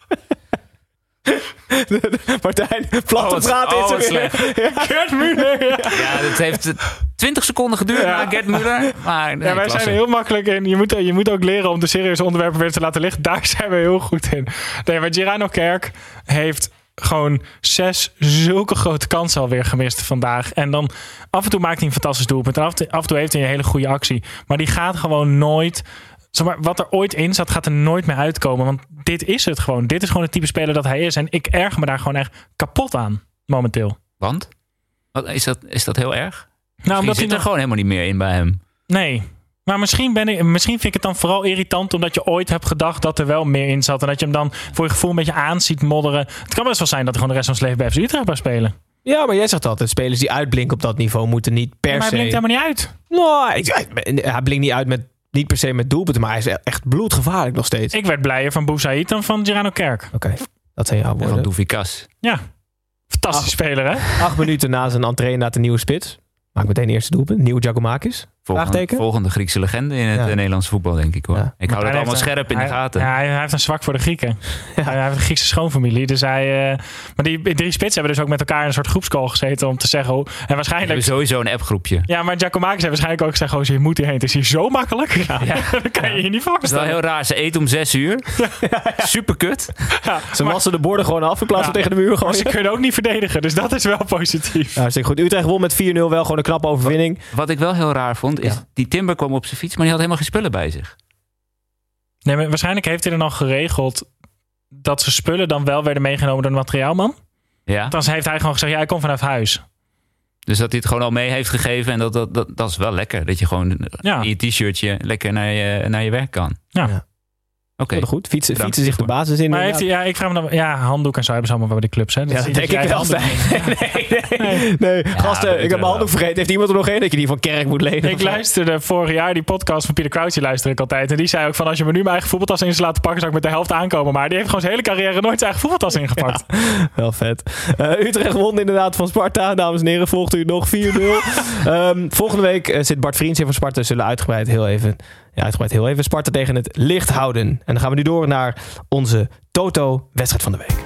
Speaker 2: Martijn, platte oh, praat
Speaker 7: oh,
Speaker 2: is er weer.
Speaker 7: Ja. Gerd Müller. Ja,
Speaker 8: ja het heeft twintig seconden geduurd ja. naar Gerd Müller. Maar nee,
Speaker 7: ja, wij zijn er heel makkelijk in. Je moet, je moet ook leren om de serieuze onderwerpen weer te laten liggen. Daar zijn we heel goed in. Nee, maar Girano Kerk heeft... gewoon zes zulke grote kansen alweer gemist vandaag. En dan af en toe maakt hij een fantastisch doelpunt. En af en toe, af en toe heeft hij een hele goede actie. Maar die gaat gewoon nooit... Zeg maar, wat er ooit in zat, gaat er nooit meer uitkomen. Want dit is het gewoon. Dit is gewoon het type speler dat hij is. En ik erger me daar gewoon echt kapot aan, momenteel.
Speaker 8: Want? Wat, is, dat, is dat heel erg?
Speaker 7: Nou, omdat
Speaker 8: zit er nog... gewoon helemaal niet meer in bij hem.
Speaker 7: Nee. Maar misschien, ben ik, misschien vind ik het dan vooral irritant... omdat je ooit hebt gedacht dat er wel meer in zat... en dat je hem dan voor je gevoel een beetje aan ziet modderen. Het kan best wel zijn dat hij gewoon de rest van zijn leven bij F C Utrecht blijft spelen.
Speaker 2: Ja, maar jij zegt altijd... spelers die uitblinken op dat niveau moeten niet per se...
Speaker 7: Maar hij blinkt helemaal niet uit.
Speaker 2: Nou, hij blinkt niet uit met... niet per se met doelpunten, maar hij is echt bloedgevaarlijk nog steeds.
Speaker 7: Ik werd blijer van Boussaïd dan van Girano Kerk.
Speaker 2: Oké, okay, dat zijn jouw woorden.
Speaker 8: En van Douvikas.
Speaker 7: Ja, fantastisch Acht, speler hè?
Speaker 2: Acht minuten na zijn entree naar de nieuwe spits. Maak meteen de eerste doelpunt. Nieuwe Giacomakis.
Speaker 8: Volgende, volgende Griekse legende in het ja. Nederlandse voetbal, denk ik hoor. Ja. Ik hou dat allemaal een, scherp in
Speaker 7: hij,
Speaker 8: de gaten.
Speaker 7: Ja, hij, hij heeft een zwak voor de Grieken. Ja. Hij heeft een Griekse schoonfamilie. Dus hij, uh, maar die drie spitsen hebben dus ook met elkaar in een soort groepscall gezeten om te zeggen. Oh, en waarschijnlijk. We
Speaker 8: hebben sowieso een appgroepje.
Speaker 7: Ja, maar Giacomakis heeft waarschijnlijk ook gezegd: oh, je moet hierheen. Het is hier zo makkelijk. Ja. Ja, dat kan je je niet voorstellen.
Speaker 8: Het is wel heel raar. Ze eten om zes uur. Ja. Ja. Super kut.
Speaker 2: Ja, ze wassen de borden gewoon af in plaats van ja. tegen de muur gooien.
Speaker 7: Maar ze kunnen ook niet verdedigen. Dus dat is wel positief.
Speaker 2: Ja, goed. Utrecht won met vier nul. Wel gewoon een knappe overwinning.
Speaker 8: Wat, wat ik wel heel raar vond is ja. die Timber kwam op zijn fiets, maar die had helemaal geen spullen bij zich.
Speaker 7: Nee, maar waarschijnlijk heeft hij er nog geregeld dat zijn spullen dan wel werden meegenomen door de materiaalman.
Speaker 8: Ja.
Speaker 7: Dan heeft hij gewoon gezegd, ja, ik kom vanaf huis.
Speaker 8: Dus dat hij het gewoon al mee heeft gegeven en dat, dat, dat, dat is wel lekker. Dat je gewoon ja. in je t-shirtje lekker naar je, naar je werk kan.
Speaker 7: Ja. ja.
Speaker 8: Okay.
Speaker 2: Oh, goed. Fietsen, fietsen zich de basis in.
Speaker 7: Maar heeft hij, ja, ik vraag me dan, ja, handdoek en zo hebben ze allemaal bij de clubs. Hè? Dat
Speaker 2: ja, dat denk ik wel. Nee, nee, nee. nee. Ja, gasten, ik heb mijn handdoek vergeten. Heeft iemand er nog één dat je die van Kerk moet lenen?
Speaker 7: Ik luisterde vorig jaar die podcast van Pieter Crouch, die luister ik altijd. En die zei ook van, als je me nu mijn eigen voetbaltas in zou laten pakken, zou ik met de helft aankomen. Maar die heeft gewoon zijn hele carrière nooit zijn eigen voetbaltas ingepakt.
Speaker 2: Ja, wel vet. Uh, Utrecht won inderdaad van Sparta. Dames en heren, volgt u nog vier nul. um, volgende week uh, zit Bart Vriends in van Sparta. Zullen uitgebreid heel even... Ja, uitgebreid heel even Sparta tegen het licht houden. En dan gaan we nu door naar onze Toto-wedstrijd van de week.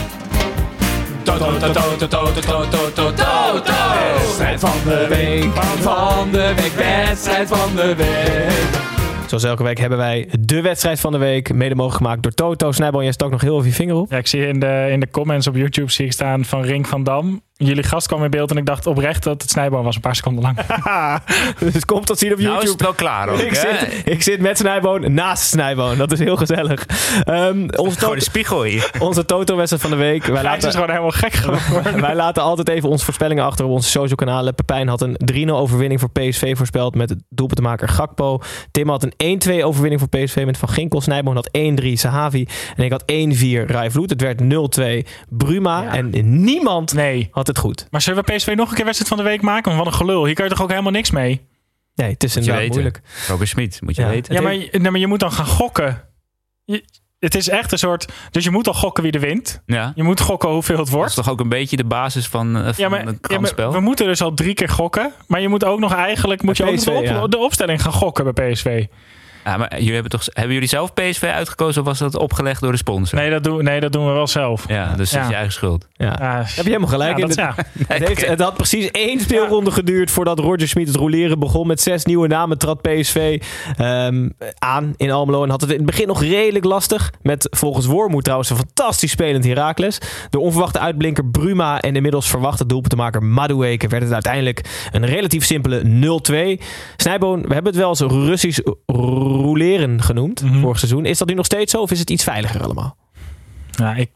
Speaker 2: Toto, Toto, Toto, Toto, Toto, Toto. Wedstrijd van de week, van de week, wedstrijd van de week. Zoals elke week hebben wij de wedstrijd van de week mede mogelijk gemaakt door Toto. Snijboon, jij stak nog heel even je vinger op.
Speaker 7: Ja, ik zie in de, in de comments op YouTube zie ik staan van Rink van Dam. Jullie gast kwam in beeld en ik dacht oprecht dat het Snijboon was een paar seconden lang.
Speaker 2: Dus komt tot zien op YouTube.
Speaker 8: Nou is het wel klaar ook.
Speaker 2: Ik, zit, ik zit met Snijboon naast Snijboon. Dat is heel gezellig. Um, onze
Speaker 8: Gewoon een spiegel hier.
Speaker 2: Onze Toto-wedstrijd van de week. Wij laten,
Speaker 7: is gewoon helemaal gek geworden.
Speaker 2: Wij laten altijd even onze voorspellingen achter op onze social kanalen. Pepijn had een drie nul overwinning voor P S V voorspeld met het doelpuntenmaker Gakpo. Tim had een één twee overwinning voor P S V met Van Ginkel. Snijboon had één drie Sahavi. En ik had één vier Rai Vloed. Het werd nul twee Bruma. Ja. En niemand
Speaker 7: nee.
Speaker 2: had het goed.
Speaker 7: Maar zullen we P S V nog een keer wedstrijd van de week maken? Want wat een gelul. Hier kan je toch ook helemaal niks mee?
Speaker 2: Nee, het is inderdaad moeilijk.
Speaker 8: Robert Smit, moet je
Speaker 2: ja.
Speaker 8: weten.
Speaker 7: Ja, maar, nee, maar je moet dan gaan gokken. Je, het is echt een soort... Dus je moet al gokken wie er wint.
Speaker 8: Ja.
Speaker 7: Je moet gokken hoeveel het wordt.
Speaker 8: Dat is toch ook een beetje de basis van, uh, van
Speaker 7: ja, maar,
Speaker 8: het kansspel?
Speaker 7: Ja, we moeten dus al drie keer gokken. Maar je moet ook nog eigenlijk... Moet je ook
Speaker 2: P S V,
Speaker 7: de, op,
Speaker 2: ja.
Speaker 7: de opstelling gaan gokken bij P S V.
Speaker 8: Ja, maar jullie hebben, toch, hebben jullie zelf P S V uitgekozen of was dat opgelegd door de sponsor?
Speaker 7: Nee, dat doen, nee, dat doen we wel zelf.
Speaker 8: Ja, dus dat
Speaker 7: ja.
Speaker 8: is je eigen schuld.
Speaker 2: Ja.
Speaker 7: Ja.
Speaker 2: Heb je helemaal gelijk
Speaker 7: ja,
Speaker 2: in.
Speaker 7: Dat,
Speaker 2: het,
Speaker 7: ja.
Speaker 2: het, heeft, het had precies één speelronde ja. geduurd voordat Roger Smit het roleren begon. Met zes nieuwe namen trad P S V um, aan in Almelo. En had het in het begin nog redelijk lastig. Met volgens Wormoed trouwens een fantastisch spelend Heracles. De onverwachte uitblinker Bruma en inmiddels verwachte doelpuntenmaker Madueke werd het uiteindelijk een relatief simpele nul twee. Snijboon, we hebben het wel eens Russisch roleren genoemd mm-hmm. vorig seizoen. Is dat nu nog steeds zo of is het iets veiliger allemaal?
Speaker 7: Ja, ik...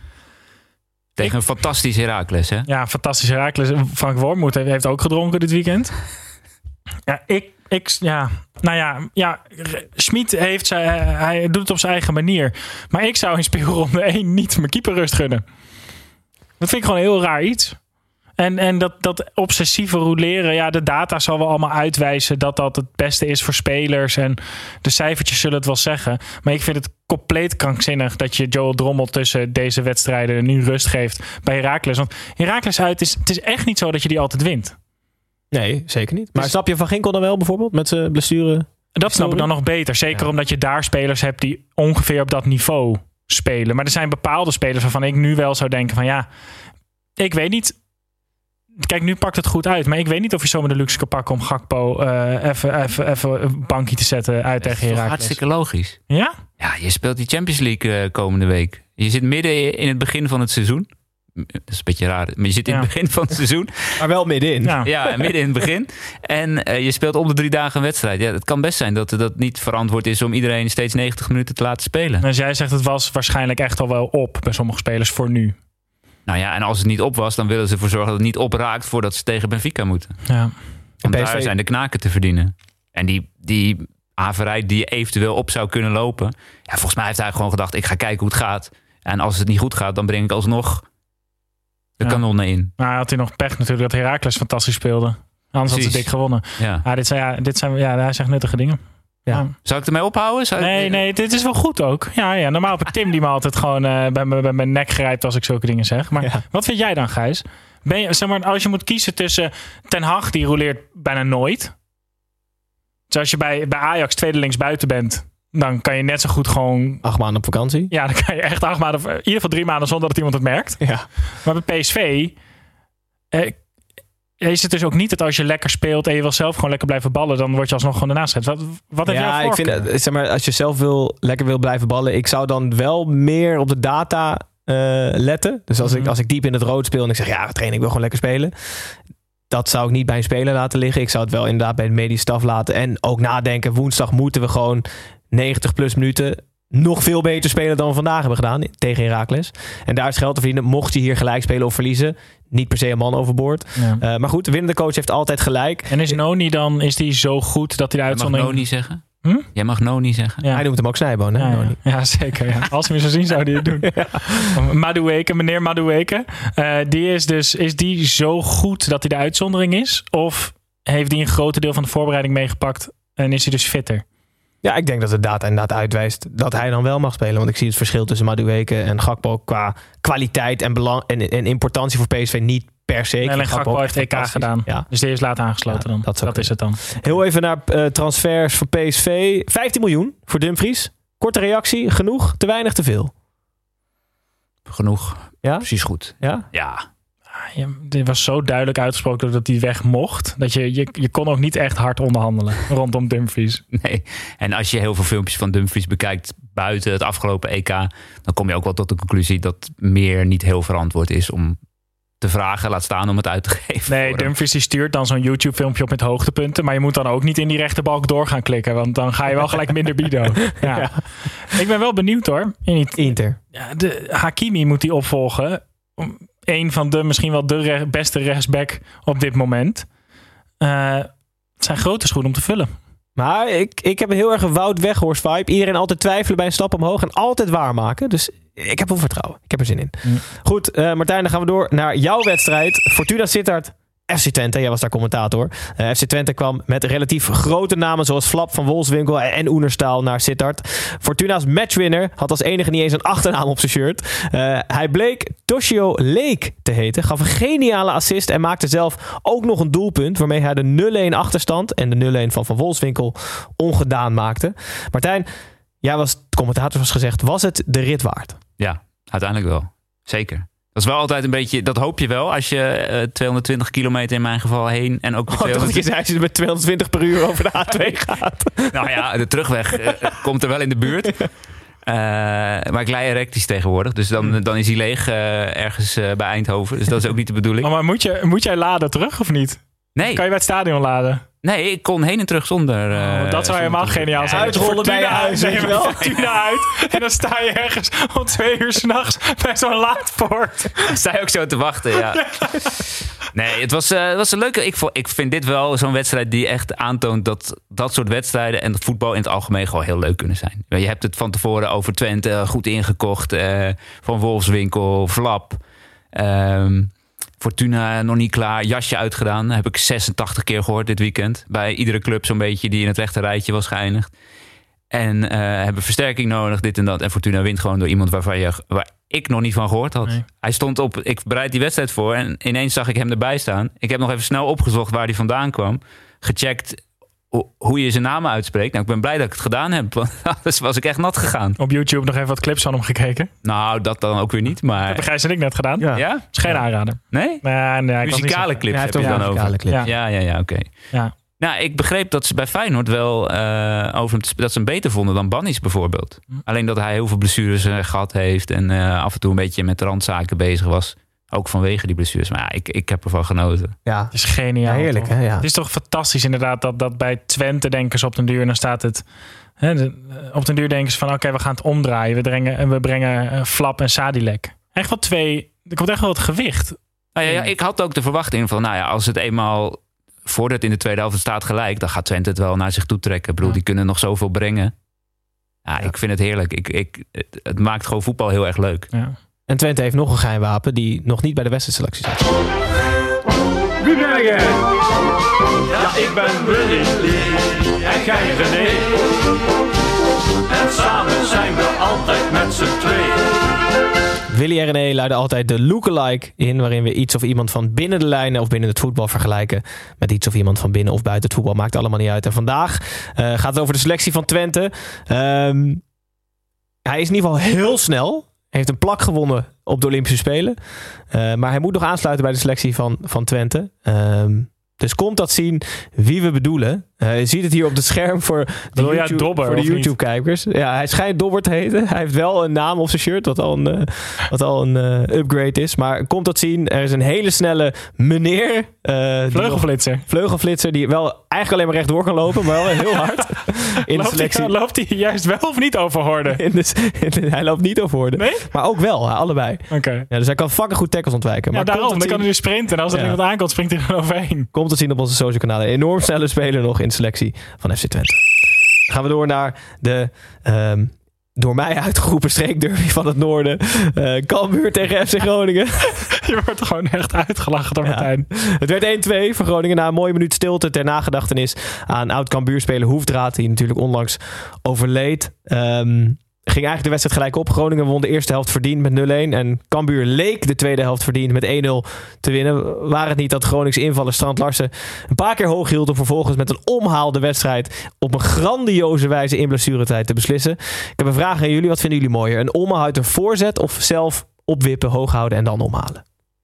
Speaker 8: Tegen een fantastisch Heracles, hè?
Speaker 7: Ja, fantastisch Heracles. Frank Wormoed heeft ook gedronken dit weekend. Ja, ik... ik ja, nou ja, ja Schmid heeft zijn, hij doet het op zijn eigen manier. Maar ik zou in speelronde één niet mijn keeper rust gunnen. Dat vind ik gewoon een heel raar iets. En, en dat, dat obsessieve roleren, ja, de data zal wel allemaal uitwijzen dat dat het beste is voor spelers. En de cijfertjes zullen het wel zeggen. Maar ik vind het compleet krankzinnig dat je Joel Drommel tussen deze wedstrijden nu rust geeft bij Heracles. Want Heracles uit, is, het is echt niet zo dat je die altijd wint.
Speaker 2: Nee, zeker niet. Maar dus, snap je Van Ginkel dan wel bijvoorbeeld met zijn blessure?
Speaker 7: Dat snap ik dan nog beter. Zeker ja. omdat je daar spelers hebt die ongeveer op dat niveau spelen. Maar er zijn bepaalde spelers waarvan ik nu wel zou denken van ja, ik weet niet. Kijk, nu pakt het goed uit. Maar ik weet niet of je zomaar de luxe kan pakken om Gakpo uh, even, even, even een bankje te zetten uit tegen Heracles.
Speaker 8: Hartstikke logisch.
Speaker 7: Ja?
Speaker 8: Ja, je speelt die Champions League uh, komende week. Je zit midden in het begin van het seizoen. Dat is een beetje raar. Maar je zit in ja. het begin van het seizoen.
Speaker 2: Maar wel middenin.
Speaker 8: Ja, ja midden in het begin. En uh, je speelt om de drie dagen een wedstrijd. Ja, het kan best zijn dat dat niet verantwoord is om iedereen steeds negentig minuten te laten spelen.
Speaker 7: Dus jij zegt het was waarschijnlijk echt al wel op bij sommige spelers voor nu.
Speaker 8: Nou ja, en als het niet op was, dan willen ze ervoor zorgen dat het niet opraakt voordat ze tegen Benfica moeten.
Speaker 7: Ja.
Speaker 8: Want daar zijn de knaken te verdienen. En die, die averij die eventueel op zou kunnen lopen. Ja, volgens mij heeft hij gewoon gedacht, ik ga kijken hoe het gaat. En als het niet goed gaat, dan breng ik alsnog de ja. kanonnen in.
Speaker 7: Maar had hij nog pech natuurlijk dat Heracles fantastisch speelde. Anders had ze dik gewonnen.
Speaker 8: Ja.
Speaker 7: Ja, dit zijn, ja, dit zijn, ja, hij zegt nuttige dingen.
Speaker 8: Ja. Ja. Zou ik ermee ophouden? Zou
Speaker 7: nee,
Speaker 8: ik...
Speaker 7: nee, dit is wel goed ook. Ja, ja. Normaal heb ik Tim die me altijd gewoon uh, bij, bij, bij mijn nek grijpt als ik zulke dingen zeg. Maar ja. wat vind jij dan, Gijs? Ben je, zeg maar, als je moet kiezen tussen Ten Hag, die roleert bijna nooit. Dus als je bij, bij Ajax tweede linksbuiten bent, dan kan je net zo goed gewoon...
Speaker 2: Acht maanden op vakantie?
Speaker 7: Ja, dan kan je echt acht maanden... In ieder geval drie maanden zonder dat iemand het merkt.
Speaker 2: Ja.
Speaker 7: Maar bij P S V... Eh, is het dus ook niet dat als je lekker speelt en je wil zelf gewoon lekker blijven ballen, dan word je alsnog gewoon ernaast gezet. Wat, wat heb
Speaker 2: ja,
Speaker 7: jij
Speaker 2: ik vind, zeg maar, als je zelf wil, lekker wil blijven ballen, ik zou dan wel meer op de data uh, letten. Dus als, mm-hmm. ik, als ik diep in het rood speel en ik zeg, ja, train, ik wil gewoon lekker spelen. Dat zou ik niet bij een speler laten liggen. Ik zou het wel inderdaad bij de medische staf laten. En ook nadenken, woensdag moeten we gewoon negentig plus minuten nog veel beter spelen dan we vandaag hebben gedaan tegen Heracles. En daar is geld te verdienen. Mocht je hier gelijk spelen of verliezen, niet per se een man overboord. Ja. Uh, maar goed, de winnende coach heeft altijd gelijk.
Speaker 7: En is Noni dan, is die zo goed dat hij de uitzondering...
Speaker 8: Mag Noni zeggen?
Speaker 7: Hm?
Speaker 8: Jij mag Noni zeggen.
Speaker 2: Ja. Hij noemt hem ook Snijboon, hè?
Speaker 7: Ja,
Speaker 2: Noni.
Speaker 7: ja. ja zeker. Ja. Als we hem zo zien, zou hij het doen. Ja. Madueke, meneer Madueke. Uh, die is dus is die zo goed dat hij de uitzondering is? Of heeft hij een groot deel van de voorbereiding meegepakt en is hij dus fitter?
Speaker 2: Ja, ik denk dat de data inderdaad uitwijst dat hij dan wel mag spelen. Want ik zie het verschil tussen Madueke en Gakpo qua kwaliteit en, belang, en, en importantie voor P S V niet per se.
Speaker 7: En Gakpo heeft E K gedaan. Ja. Dus die is laat aangesloten ja, dan. Dat, dat is het dan.
Speaker 2: Heel even naar uh, transfers voor P S V. vijftien miljoen voor Dumfries. Korte reactie. Genoeg? Te weinig? Te veel?
Speaker 8: Genoeg. Ja? Precies goed.
Speaker 2: Ja?
Speaker 8: Ja.
Speaker 7: Ja, dit was zo duidelijk uitgesproken dat hij weg mocht. Dat je, je, je kon ook niet echt hard onderhandelen rondom Dumfries.
Speaker 8: Nee. En als je heel veel filmpjes van Dumfries bekijkt buiten het afgelopen E K, dan kom je ook wel tot de conclusie dat meer niet heel verantwoord is om te vragen, laat staan om het uit te geven.
Speaker 7: Nee, Dumfries die stuurt dan zo'n YouTube filmpje op met hoogtepunten, maar je moet dan ook niet in die rechterbalk door gaan klikken, want dan ga je wel gelijk minder bieden. Ja. Ja. Ik ben wel benieuwd hoor.
Speaker 2: Inter.
Speaker 7: Ja, de Hakimi moet die opvolgen. Een van de, misschien wel de re- beste rechtsback op dit moment. Uh, het zijn grote schoenen om te vullen.
Speaker 2: Maar ik, ik heb een heel erg een Wout Weghorst vibe. Iedereen altijd twijfelen bij een stap omhoog en altijd waarmaken. Dus ik heb wel vertrouwen. Ik heb er zin in. Mm. Goed, uh, Martijn, dan gaan we door naar jouw wedstrijd. Fortuna Sittard, F C Twente. Jij was daar commentator. Uh, F C Twente kwam met relatief grote namen zoals Flap van Wolfswinkel en Oenerstaal naar Sittard. Fortuna's matchwinner had als enige niet eens een achternaam op zijn shirt. Uh, hij bleek Toshio Lake te heten. Gaf een geniale assist en maakte zelf ook nog een doelpunt waarmee hij de nul-een achterstand en de nul-een van Van Wolfswinkel ongedaan maakte. Martijn, jij was commentator, zoals gezegd. Was het de rit waard?
Speaker 8: Ja, uiteindelijk wel. Zeker. Dat is wel altijd een beetje, dat hoop je wel als je uh, tweehonderdtwintig kilometer in mijn geval heen en ook met
Speaker 2: oh, tweehonderd... je zei, met tweehonderdtwintig per uur over de A twee gaat.
Speaker 8: Nou ja, de terugweg uh, komt er wel in de buurt. Uh, maar ik lei elektrisch tegenwoordig, dus dan, dan is hij leeg uh, ergens uh, bij Eindhoven. Dus dat is ook niet de bedoeling.
Speaker 7: Oh, maar moet, je, moet jij laden terug of niet?
Speaker 8: Nee.
Speaker 7: Kan je bij het stadion laden?
Speaker 8: Nee, ik kon heen en terug zonder... Uh,
Speaker 7: oh, dat zou helemaal geniaal zijn.
Speaker 2: Uitrollen bij je huis, weet je wel.
Speaker 7: Fortuna uit. En dan sta je ergens om twee uur 's nachts bij zo'n laadpoort.
Speaker 8: Sta je ook zo te wachten, ja. Nee, het was, uh, het was een leuke... Ik, ik vind dit wel zo'n wedstrijd die echt aantoont dat dat soort wedstrijden en het voetbal in het algemeen gewoon heel leuk kunnen zijn. Je hebt het van tevoren over Twente goed ingekocht. Uh, van Wolfswinkel, Flap. Um, Fortuna nog niet klaar, jasje uitgedaan. Dat heb ik zesentachtig keer gehoord dit weekend. Bij iedere club zo'n beetje die in het rechte rijtje was geëindigd. En uh, hebben versterking nodig, dit en dat. En Fortuna wint gewoon door iemand waarvan je, waar ik nog niet van gehoord had. Nee. Hij stond op, ik bereid die wedstrijd voor en ineens zag ik hem erbij staan. Ik heb nog even snel opgezocht waar hij vandaan kwam. Gecheckt hoe je zijn naam uitspreekt. Nou, ik ben blij dat ik het gedaan heb. Want anders was ik echt nat gegaan.
Speaker 7: Op YouTube nog even wat clips van hem gekeken?
Speaker 8: Nou, dat dan ook weer niet. Maar...
Speaker 7: Dat hebben Gijs en ik net gedaan.
Speaker 8: Ja? ja?
Speaker 7: Dat is geen ja. aanrader.
Speaker 8: Nee?
Speaker 7: nee, nee
Speaker 8: muzikale clips
Speaker 2: ja,
Speaker 8: heb je
Speaker 2: ja,
Speaker 8: dan over.
Speaker 2: Clips.
Speaker 8: Ja, ja, ja, ja oké. Okay.
Speaker 7: Ja.
Speaker 8: Nou, ik begreep dat ze bij Feyenoord wel uh, over hem, dat ze hem beter vonden dan Bannis bijvoorbeeld. Hm. Alleen dat hij heel veel blessures uh, gehad heeft en uh, af en toe een beetje met randzaken bezig was. Ook vanwege die blessures. Maar ja, ik, ik heb ervan genoten.
Speaker 7: Ja, het is geniaal.
Speaker 2: Ja, heerlijk, hè? Ja.
Speaker 7: Het is toch fantastisch inderdaad dat, dat bij Twente denken ze op den duur. En dan staat het... Hè, de, op den duur denken ze van oké, okay, we gaan het omdraaien. We brengen, we brengen uh, Flap en Sadilek. Echt wel twee... Er komt echt wel wat gewicht.
Speaker 8: Nou ja, ja, ik had ook de verwachting van... Nou ja, als het eenmaal... Voordat het in de tweede helft staat gelijk... dan gaat Twente het wel naar zich toe trekken. Ik bedoel, ja. Die kunnen nog zoveel brengen. Ja, ja. Ik vind het heerlijk. Ik, ik, het, het maakt gewoon voetbal heel erg leuk.
Speaker 7: Ja.
Speaker 2: En Twente heeft nog een geheimwapen die nog niet bij de wedstrijdselectie zit.
Speaker 10: Wie ben jij? Ja, ik ben Willy en jij René. En samen zijn we altijd met z'n tweeën.
Speaker 2: Willy en René luiden altijd de lookalike in... waarin we iets of iemand van binnen de lijnen of binnen het voetbal vergelijken... met iets of iemand van binnen of buiten het voetbal. Maakt allemaal niet uit. En vandaag uh, gaat het over de selectie van Twente. Um, hij is in ieder geval heel snel... Heeft een plak gewonnen op de Olympische Spelen. Uh, maar hij moet nog aansluiten bij de selectie van, van Twente. Um, dus komt dat zien wie we bedoelen. Uh, je ziet het hier op het scherm voor de,
Speaker 7: oh, ja,
Speaker 2: YouTube,
Speaker 7: Dobber,
Speaker 2: voor de YouTube-kijkers. Ja, hij schijnt Dobber te heten. Hij heeft wel een naam op zijn shirt, wat al een, uh, wat al een uh, upgrade is. Maar komt dat zien. Er is een hele snelle meneer. Uh,
Speaker 7: Vleugelflitser.
Speaker 2: Die vleugelflitser die wel eigenlijk alleen maar rechtdoor kan lopen. Maar wel heel hard. In
Speaker 7: loopt,
Speaker 2: de selectie.
Speaker 7: hij, loopt hij juist wel of niet over Horde?
Speaker 2: In de, in de, hij loopt niet over Horde.
Speaker 7: Nee?
Speaker 2: Maar ook wel, allebei.
Speaker 7: Okay.
Speaker 2: Ja, dus hij kan fucking goed tackles ontwijken.
Speaker 7: Ja,
Speaker 2: maar
Speaker 7: daarom. Dan
Speaker 2: zien...
Speaker 7: kan hij dus sprinten. En als er ja. iemand aankomt, springt hij er overheen.
Speaker 2: Komt te zien op onze social kanalen. Enorm snelle speler nog in de selectie van F C Twente. gaan we door naar de um, door mij uitgeroepen streekderby van het noorden. Uh, Cambuur tegen F C Groningen.
Speaker 7: Je wordt gewoon echt uitgelachen door Martijn.
Speaker 2: Ja. Het werd één twee voor Groningen na een mooie minuut stilte ter nagedachtenis aan oud-Cambuurspeler Hoefdraad, die natuurlijk onlangs overleed. Um, ging eigenlijk de wedstrijd gelijk op. Groningen won de eerste helft verdiend met nul-een. En Cambuur leek de tweede helft verdiend met één nul te winnen. Waar het niet dat Gronings invaller Strand Larsen een paar keer hoog hield om vervolgens met een omhaal de wedstrijd op een grandioze wijze in blessuretijd te beslissen. Ik heb een vraag aan jullie. Wat vinden jullie mooier? Een omhaal uit een voorzet of zelf opwippen, hoog houden en dan omhalen?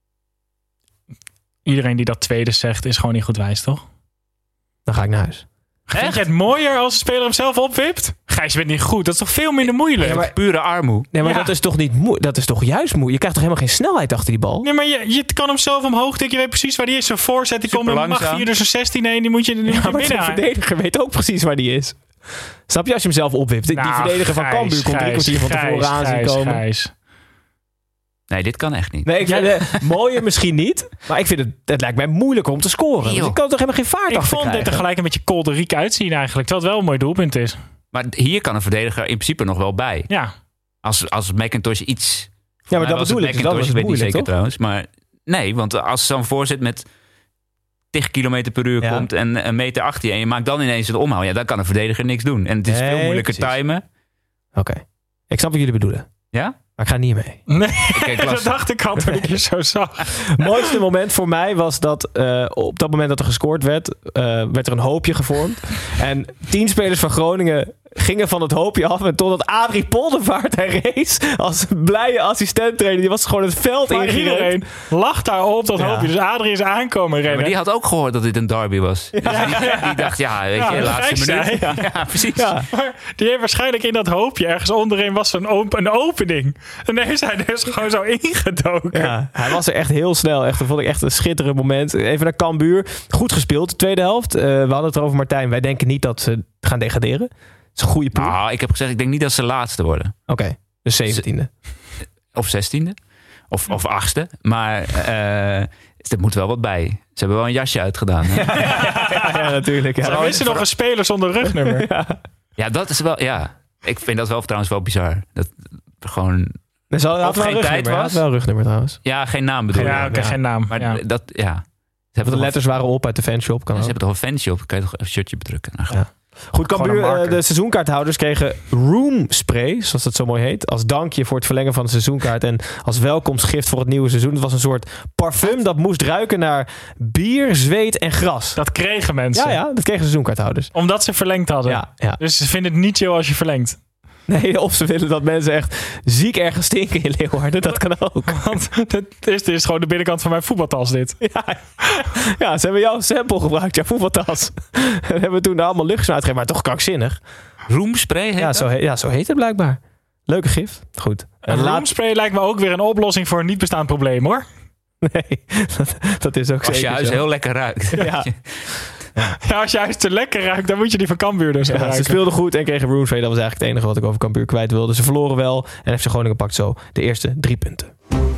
Speaker 7: Iedereen die dat tweede zegt is gewoon niet goed wijs, toch?
Speaker 2: Dan ga ik naar huis.
Speaker 7: Vind je het mooier als de speler hem zelf opwipt? Gijs, je bent niet goed. Dat is toch veel minder moeilijk?
Speaker 8: Ja, maar pure armoe.
Speaker 2: Nee, maar
Speaker 7: ja.
Speaker 2: dat is toch niet moe- dat is toch juist moeilijk? Je krijgt toch helemaal geen snelheid achter die bal?
Speaker 7: Nee, maar je, je kan hem zelf omhoog tikken. Je weet precies waar die is. Zo'n voorzet, die komt in mag vier, dus een zestien heen. Die moet je, die moet je
Speaker 2: Ja, maar de
Speaker 7: binnen.
Speaker 2: verdediger weet ook precies waar die is. Snap je? Als je hem zelf opwipt. Die,
Speaker 7: Nou,
Speaker 2: die verdediger van
Speaker 7: Gijs,
Speaker 2: Cambuur komt drie
Speaker 7: Gijs,
Speaker 2: kwartier van
Speaker 7: Gijs,
Speaker 2: tevoren aan zien
Speaker 7: Gijs,
Speaker 2: komen.
Speaker 7: Gijs.
Speaker 8: Nee, dit kan echt niet.
Speaker 2: Nee, ik vind het mooier misschien niet. Maar ik vind het, het lijkt mij moeilijker om te scoren.
Speaker 8: Nee,
Speaker 2: Dus ik kan er toch helemaal geen vaart
Speaker 7: Ik
Speaker 2: achter
Speaker 7: vond dit
Speaker 2: krijgen.
Speaker 7: er gelijk een beetje kolderiek uitzien eigenlijk. Terwijl het wel een mooi doelpunt is.
Speaker 8: Maar hier kan een verdediger in principe nog wel bij.
Speaker 7: Ja.
Speaker 8: Als, als McIntosh iets...
Speaker 2: Ja, maar dat bedoel ik. Dus dat was
Speaker 8: ik
Speaker 2: het
Speaker 8: weet niet
Speaker 2: moeilijk,
Speaker 8: zeker
Speaker 2: toch?
Speaker 8: trouwens. Maar nee, want als zo'n voorzet met tig kilometer per uur
Speaker 2: Ja.
Speaker 8: komt en een meter achter je en je maakt dan ineens het omhaal, ja, dan kan een verdediger niks doen. En het is
Speaker 2: Nee,
Speaker 8: veel moeilijker
Speaker 2: precies.
Speaker 8: timen.
Speaker 2: Oké. Okay. Ik snap wat jullie bedoelen.
Speaker 8: Ja?
Speaker 2: Maar ik ga niet mee.
Speaker 7: Nee,
Speaker 8: Oké,
Speaker 7: dat dacht ik al toen ik je zo zag.
Speaker 2: Het mooiste moment voor mij was dat uh, op dat moment dat er gescoord werd, uh, werd er een hoopje gevormd. En tien spelers van Groningen gingen van het hoopje af. En totdat Adrie Poldervaart er race als blije assistenttrainer. Die was gewoon het veld
Speaker 7: Maar
Speaker 2: ingereden.
Speaker 7: iedereen lag daar op dat
Speaker 2: Ja.
Speaker 7: hoopje. Dus Adrie is aankomen rennen.
Speaker 8: Maar die had ook gehoord dat dit een derby was. Dus
Speaker 7: Ja.
Speaker 8: die, die dacht, ja, weet
Speaker 7: Ja,
Speaker 8: je,
Speaker 7: dat
Speaker 8: laatste
Speaker 7: gek
Speaker 8: minuut.
Speaker 7: zei.
Speaker 8: Ja, precies.
Speaker 2: Ja.
Speaker 7: Maar die heeft waarschijnlijk in dat hoopje ergens onderin was een, op- een opening. En daar is hij dus gewoon zo ingedoken.
Speaker 2: Ja, hij was er echt heel snel. Echt, dat vond ik echt een schitterend moment. Even naar Cambuur. Goed gespeeld, de tweede helft. Uh, we hadden het erover, Martijn. Wij denken niet dat ze gaan degraderen. Het is een goede ploeg.
Speaker 8: Nou, ik heb gezegd, ik denk niet dat ze laatste worden.
Speaker 2: Oké, okay, dus zeventiende.
Speaker 8: Of zestiende. Of, of achtste. Maar uh, er moet wel wat bij. Ze hebben wel een jasje uitgedaan. Hè?
Speaker 2: ja, ja, ja, natuurlijk. Ja.
Speaker 7: Ze wisten nog een speler zonder rugnummer.
Speaker 2: ja.
Speaker 8: ja, dat is wel... Ja, ik vind dat wel trouwens wel bizar. Dat gewoon...
Speaker 2: Er zal,
Speaker 8: of geen tijd was.
Speaker 2: Had wel een rugnummer trouwens.
Speaker 8: Ja, geen naam bedoel ik.
Speaker 7: Ja, oké,
Speaker 8: ja.
Speaker 7: geen naam.
Speaker 8: Maar
Speaker 7: ja.
Speaker 8: dat, ja. Ze hebben
Speaker 2: de letters een... waren op uit de fanshop. Kan
Speaker 8: ja,
Speaker 2: ze
Speaker 8: hebben toch een fanshop. Kan je toch een shirtje bedrukken. Nou,
Speaker 2: ja. Goed, Cambuur, uh, de seizoenkaarthouders kregen room spray, zoals dat zo mooi heet, als dankje voor het verlengen van de seizoenkaart en als welkomstgift voor het nieuwe seizoen. Het was een soort parfum dat moest ruiken naar bier, zweet en gras.
Speaker 7: Dat kregen mensen.
Speaker 2: Ja, ja, dat kregen seizoenkaarthouders.
Speaker 7: Omdat ze verlengd hadden.
Speaker 2: Ja, ja.
Speaker 7: Dus ze vinden het niet chill als je verlengt.
Speaker 2: Nee, of ze willen dat mensen echt ziek ergens stinken in Leeuwarden. Dat kan ook.
Speaker 7: Want dit is, dit is gewoon de binnenkant van mijn voetbaltas dit.
Speaker 2: Ja, ja, ze hebben jouw sample gebruikt, jouw voetbaltas. En hebben we toen allemaal luchtjes uitgegeven, maar toch krankzinnig.
Speaker 8: Roomspray heet
Speaker 2: ja,
Speaker 8: dat?
Speaker 2: Zo heet, ja, zo heet het blijkbaar. Leuke gift. Goed.
Speaker 7: Een
Speaker 2: laat...
Speaker 7: roomspray lijkt me ook weer een oplossing voor een niet bestaand probleem, hoor.
Speaker 2: Nee, dat, dat is ook
Speaker 8: als
Speaker 2: zeker
Speaker 8: je huis
Speaker 2: zo.
Speaker 8: heel lekker ruikt.
Speaker 2: Ja.
Speaker 7: Ja. Ja, als je huis te lekker ruikt, dan moet je die van Cambuur dus
Speaker 2: ja,
Speaker 7: gebruiken.
Speaker 2: Ze speelden goed en kregen roomspray. Dat was eigenlijk het enige wat ik over Cambuur kwijt wilde. Ze verloren wel en F C Groningen pakt zo de eerste drie punten.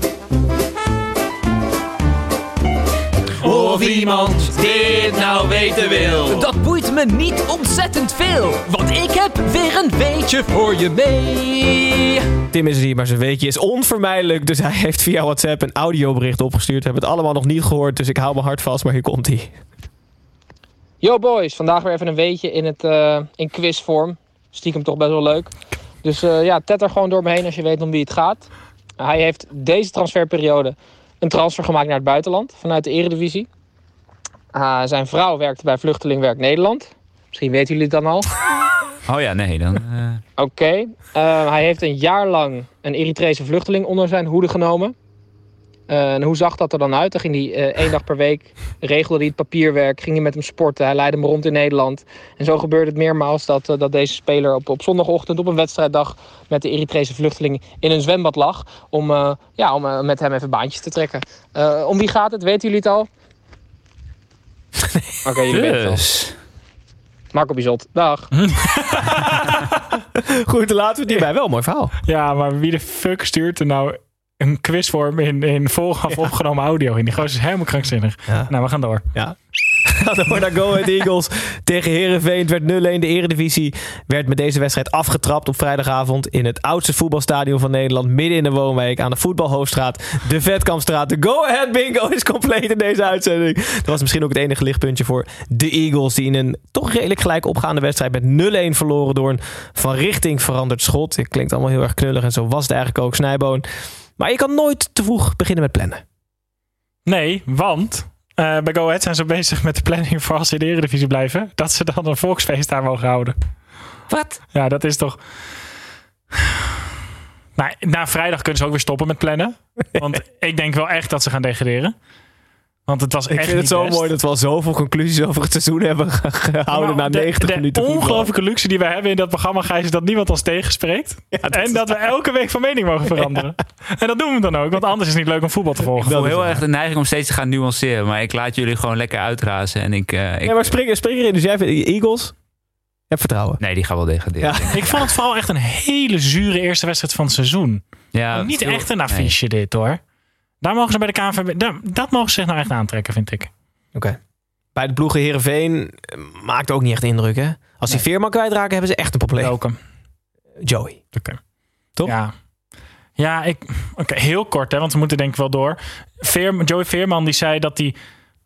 Speaker 11: Of iemand dit nou weten wil. Dat boeit me niet ontzettend veel. Want ik heb weer een weetje voor je mee.
Speaker 2: Tim is er hier, maar zijn weetje is onvermijdelijk. Dus hij heeft via WhatsApp een audiobericht opgestuurd. We hebben het allemaal nog niet gehoord, dus ik hou mijn hart vast. Maar hier komt hij.
Speaker 12: Yo boys, vandaag weer even een weetje in, het, uh, in quizvorm. Stiekem toch best wel leuk. Dus uh, ja, tetter gewoon door me heen als je weet om wie het gaat. Uh, hij heeft deze transferperiode een transfer gemaakt naar het buitenland vanuit de Eredivisie. Uh, zijn vrouw werkte bij Vluchtelingwerk Nederland. Misschien weten jullie het dan al.
Speaker 8: Oh ja, nee dan. Uh...
Speaker 12: Oké. Okay. Uh, hij heeft een jaar lang een Eritrese vluchteling onder zijn hoede genomen. Uh, en hoe zag dat er dan uit? Dan ging hij uh, één dag per week, regelde hij het papierwerk, ging hij met hem sporten. Hij leidde hem rond in Nederland. En zo gebeurde het meermaals dat, uh, dat deze speler op, op zondagochtend op een wedstrijddag met de Eritrese vluchteling in een zwembad lag. Om, uh, ja, om uh, met hem even baantjes te trekken. Uh, om wie gaat het? Weten jullie het al? Oké, okay, jullie weten het al. Marco Bizot, dag.
Speaker 2: Goed, laten we het hierbij. Wel een mooi verhaal.
Speaker 7: Ja, maar wie de fuck stuurt er nou een quizvorm in, in vooraf ja. opgenomen audio in? Die gozer is helemaal krankzinnig. Ja. Nou, we gaan door.
Speaker 2: Ja. gaan door naar Go Ahead Eagles tegen Heerenveen. Het werd nul-een. De Eredivisie werd met deze wedstrijd afgetrapt op vrijdagavond in het oudste voetbalstadion van Nederland, midden in de woonwijk aan de Voetbalhoofdstraat, de Vetkampstraat. De Go Ahead Bingo is compleet in deze uitzending. Dat was misschien ook het enige lichtpuntje voor de Eagles, die in een toch redelijk gelijk opgaande wedstrijd met nul-een verloren door een van richting veranderd schot. Het klinkt allemaal heel erg knullig en zo was het eigenlijk ook, Snijboon. Maar je kan nooit te vroeg beginnen met plannen.
Speaker 7: Nee, want uh, bij Go Ahead zijn ze bezig met de planning voor als ze in de Eredivisie blijven, dat ze dan een volksfeest daar mogen houden.
Speaker 2: Wat?
Speaker 7: Ja, dat is toch... Nou, na vrijdag kunnen ze ook weer stoppen met plannen. Want ik denk wel echt dat ze gaan degraderen. Want het was
Speaker 2: ik
Speaker 7: echt
Speaker 2: vind het zo
Speaker 7: best.
Speaker 2: mooi dat we al zoveel conclusies over het seizoen hebben gehouden na
Speaker 7: de,
Speaker 2: negentig
Speaker 7: de
Speaker 2: minuten voetbal.
Speaker 7: De ongelooflijke luxe die we hebben in dat programma, Gijs, is dat niemand ons tegenspreekt. Ja, dat en dat we elke week van mening mogen veranderen. Ja. En dat doen we dan ook, want anders is het niet leuk om voetbal te volgen.
Speaker 8: Ik voel heel erg de neiging om steeds te gaan nuanceren. Maar ik laat jullie gewoon lekker uitrazen. En ik, uh, ik...
Speaker 2: Nee, maar spring, spring erin. Dus jij vindt Eagles... Heb vertrouwen.
Speaker 8: Nee, die gaan wel degraderen.
Speaker 7: Ja. Ik vond het vooral echt een hele zure eerste wedstrijd van het seizoen. Ja, niet veel, echt een affiche nee. dit hoor. Daar mogen ze bij de K N V B... Daar, dat mogen ze zich nou echt aantrekken, vind ik.
Speaker 2: Oké. Okay. Bij de ploegen Heerenveen maakt ook niet echt indruk, hè? Als die nee. Veerman kwijtraken, hebben ze echt een probleem.
Speaker 7: Welke?
Speaker 2: Joey. Oké.
Speaker 7: Okay.
Speaker 2: Toch?
Speaker 7: Ja. Ja, ik... Oké, okay, heel kort, hè, want we moeten denk ik wel door. Veer, Joey Veerman, die zei dat hij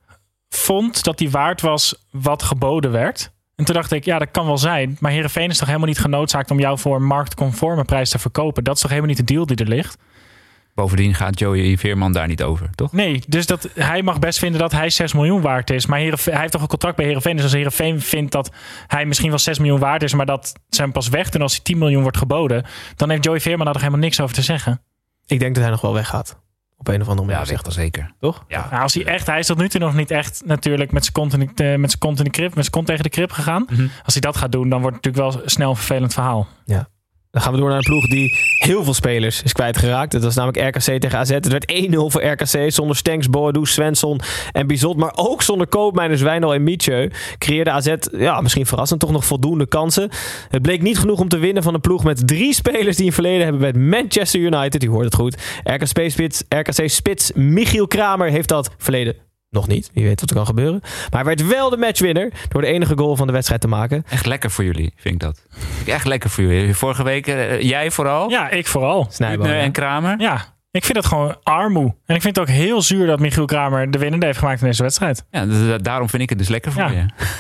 Speaker 7: vond dat hij waard was wat geboden werd. En toen dacht ik, ja, dat kan wel zijn. Maar Heerenveen is toch helemaal niet genoodzaakt om jou voor een marktconforme prijs te verkopen. Dat is toch helemaal niet de deal die er ligt?
Speaker 8: Bovendien gaat Joey Veerman daar niet over, toch?
Speaker 7: Nee, dus dat, hij mag best vinden dat hij zes miljoen waard is. Maar Heerenveen, hij heeft toch een contract bij Heerenveen. Dus als Heerenveen vindt dat hij misschien wel zes miljoen waard is, maar dat ze hem pas wegdoen als hij tien miljoen wordt geboden, dan heeft Joey Veerman daar toch helemaal niks over te zeggen.
Speaker 2: Ik denk dat hij nog wel weggaat. Op een of andere manier.
Speaker 8: Ja, zegt dat zeker.
Speaker 2: Toch?
Speaker 7: Ja. Nou, als hij echt, hij is tot nu toe nog niet echt natuurlijk met zijn kont, in de, met zijn kont in de krip, met zijn kont tegen de krip gegaan. Mm-hmm. Als hij dat gaat doen, dan wordt het natuurlijk wel snel een vervelend verhaal.
Speaker 2: Ja. Dan gaan we door naar een ploeg die heel veel spelers is kwijtgeraakt. Dat was namelijk R K C tegen A Z. Het werd één nul voor R K C zonder Stenks, Boadu, Svensson en Bizot. Maar ook zonder Koopmeiners, Wijnal en Mietje creëerde A Z, ja, misschien verrassend, toch nog voldoende kansen. Het bleek niet genoeg om te winnen van een ploeg met drie spelers die een verleden hebben met Manchester United. U hoort het goed. R K C-spits, R K C-spits Michiel Kramer heeft dat verleden nog niet. Wie weet wat er kan gebeuren. Maar hij werd wel de matchwinner door de enige goal van de wedstrijd te maken.
Speaker 8: Echt lekker voor jullie, vind ik dat. Echt lekker voor jullie. Vorige week, uh, jij vooral?
Speaker 7: Ja, ik vooral.
Speaker 8: Snijboon en ja. Kramer?
Speaker 7: Ja, ik vind dat gewoon armoe. En ik vind het ook heel zuur dat Michiel Kramer de winnende heeft gemaakt in deze wedstrijd.
Speaker 8: Ja, dus, daarom vind ik het dus lekker voor ja. je.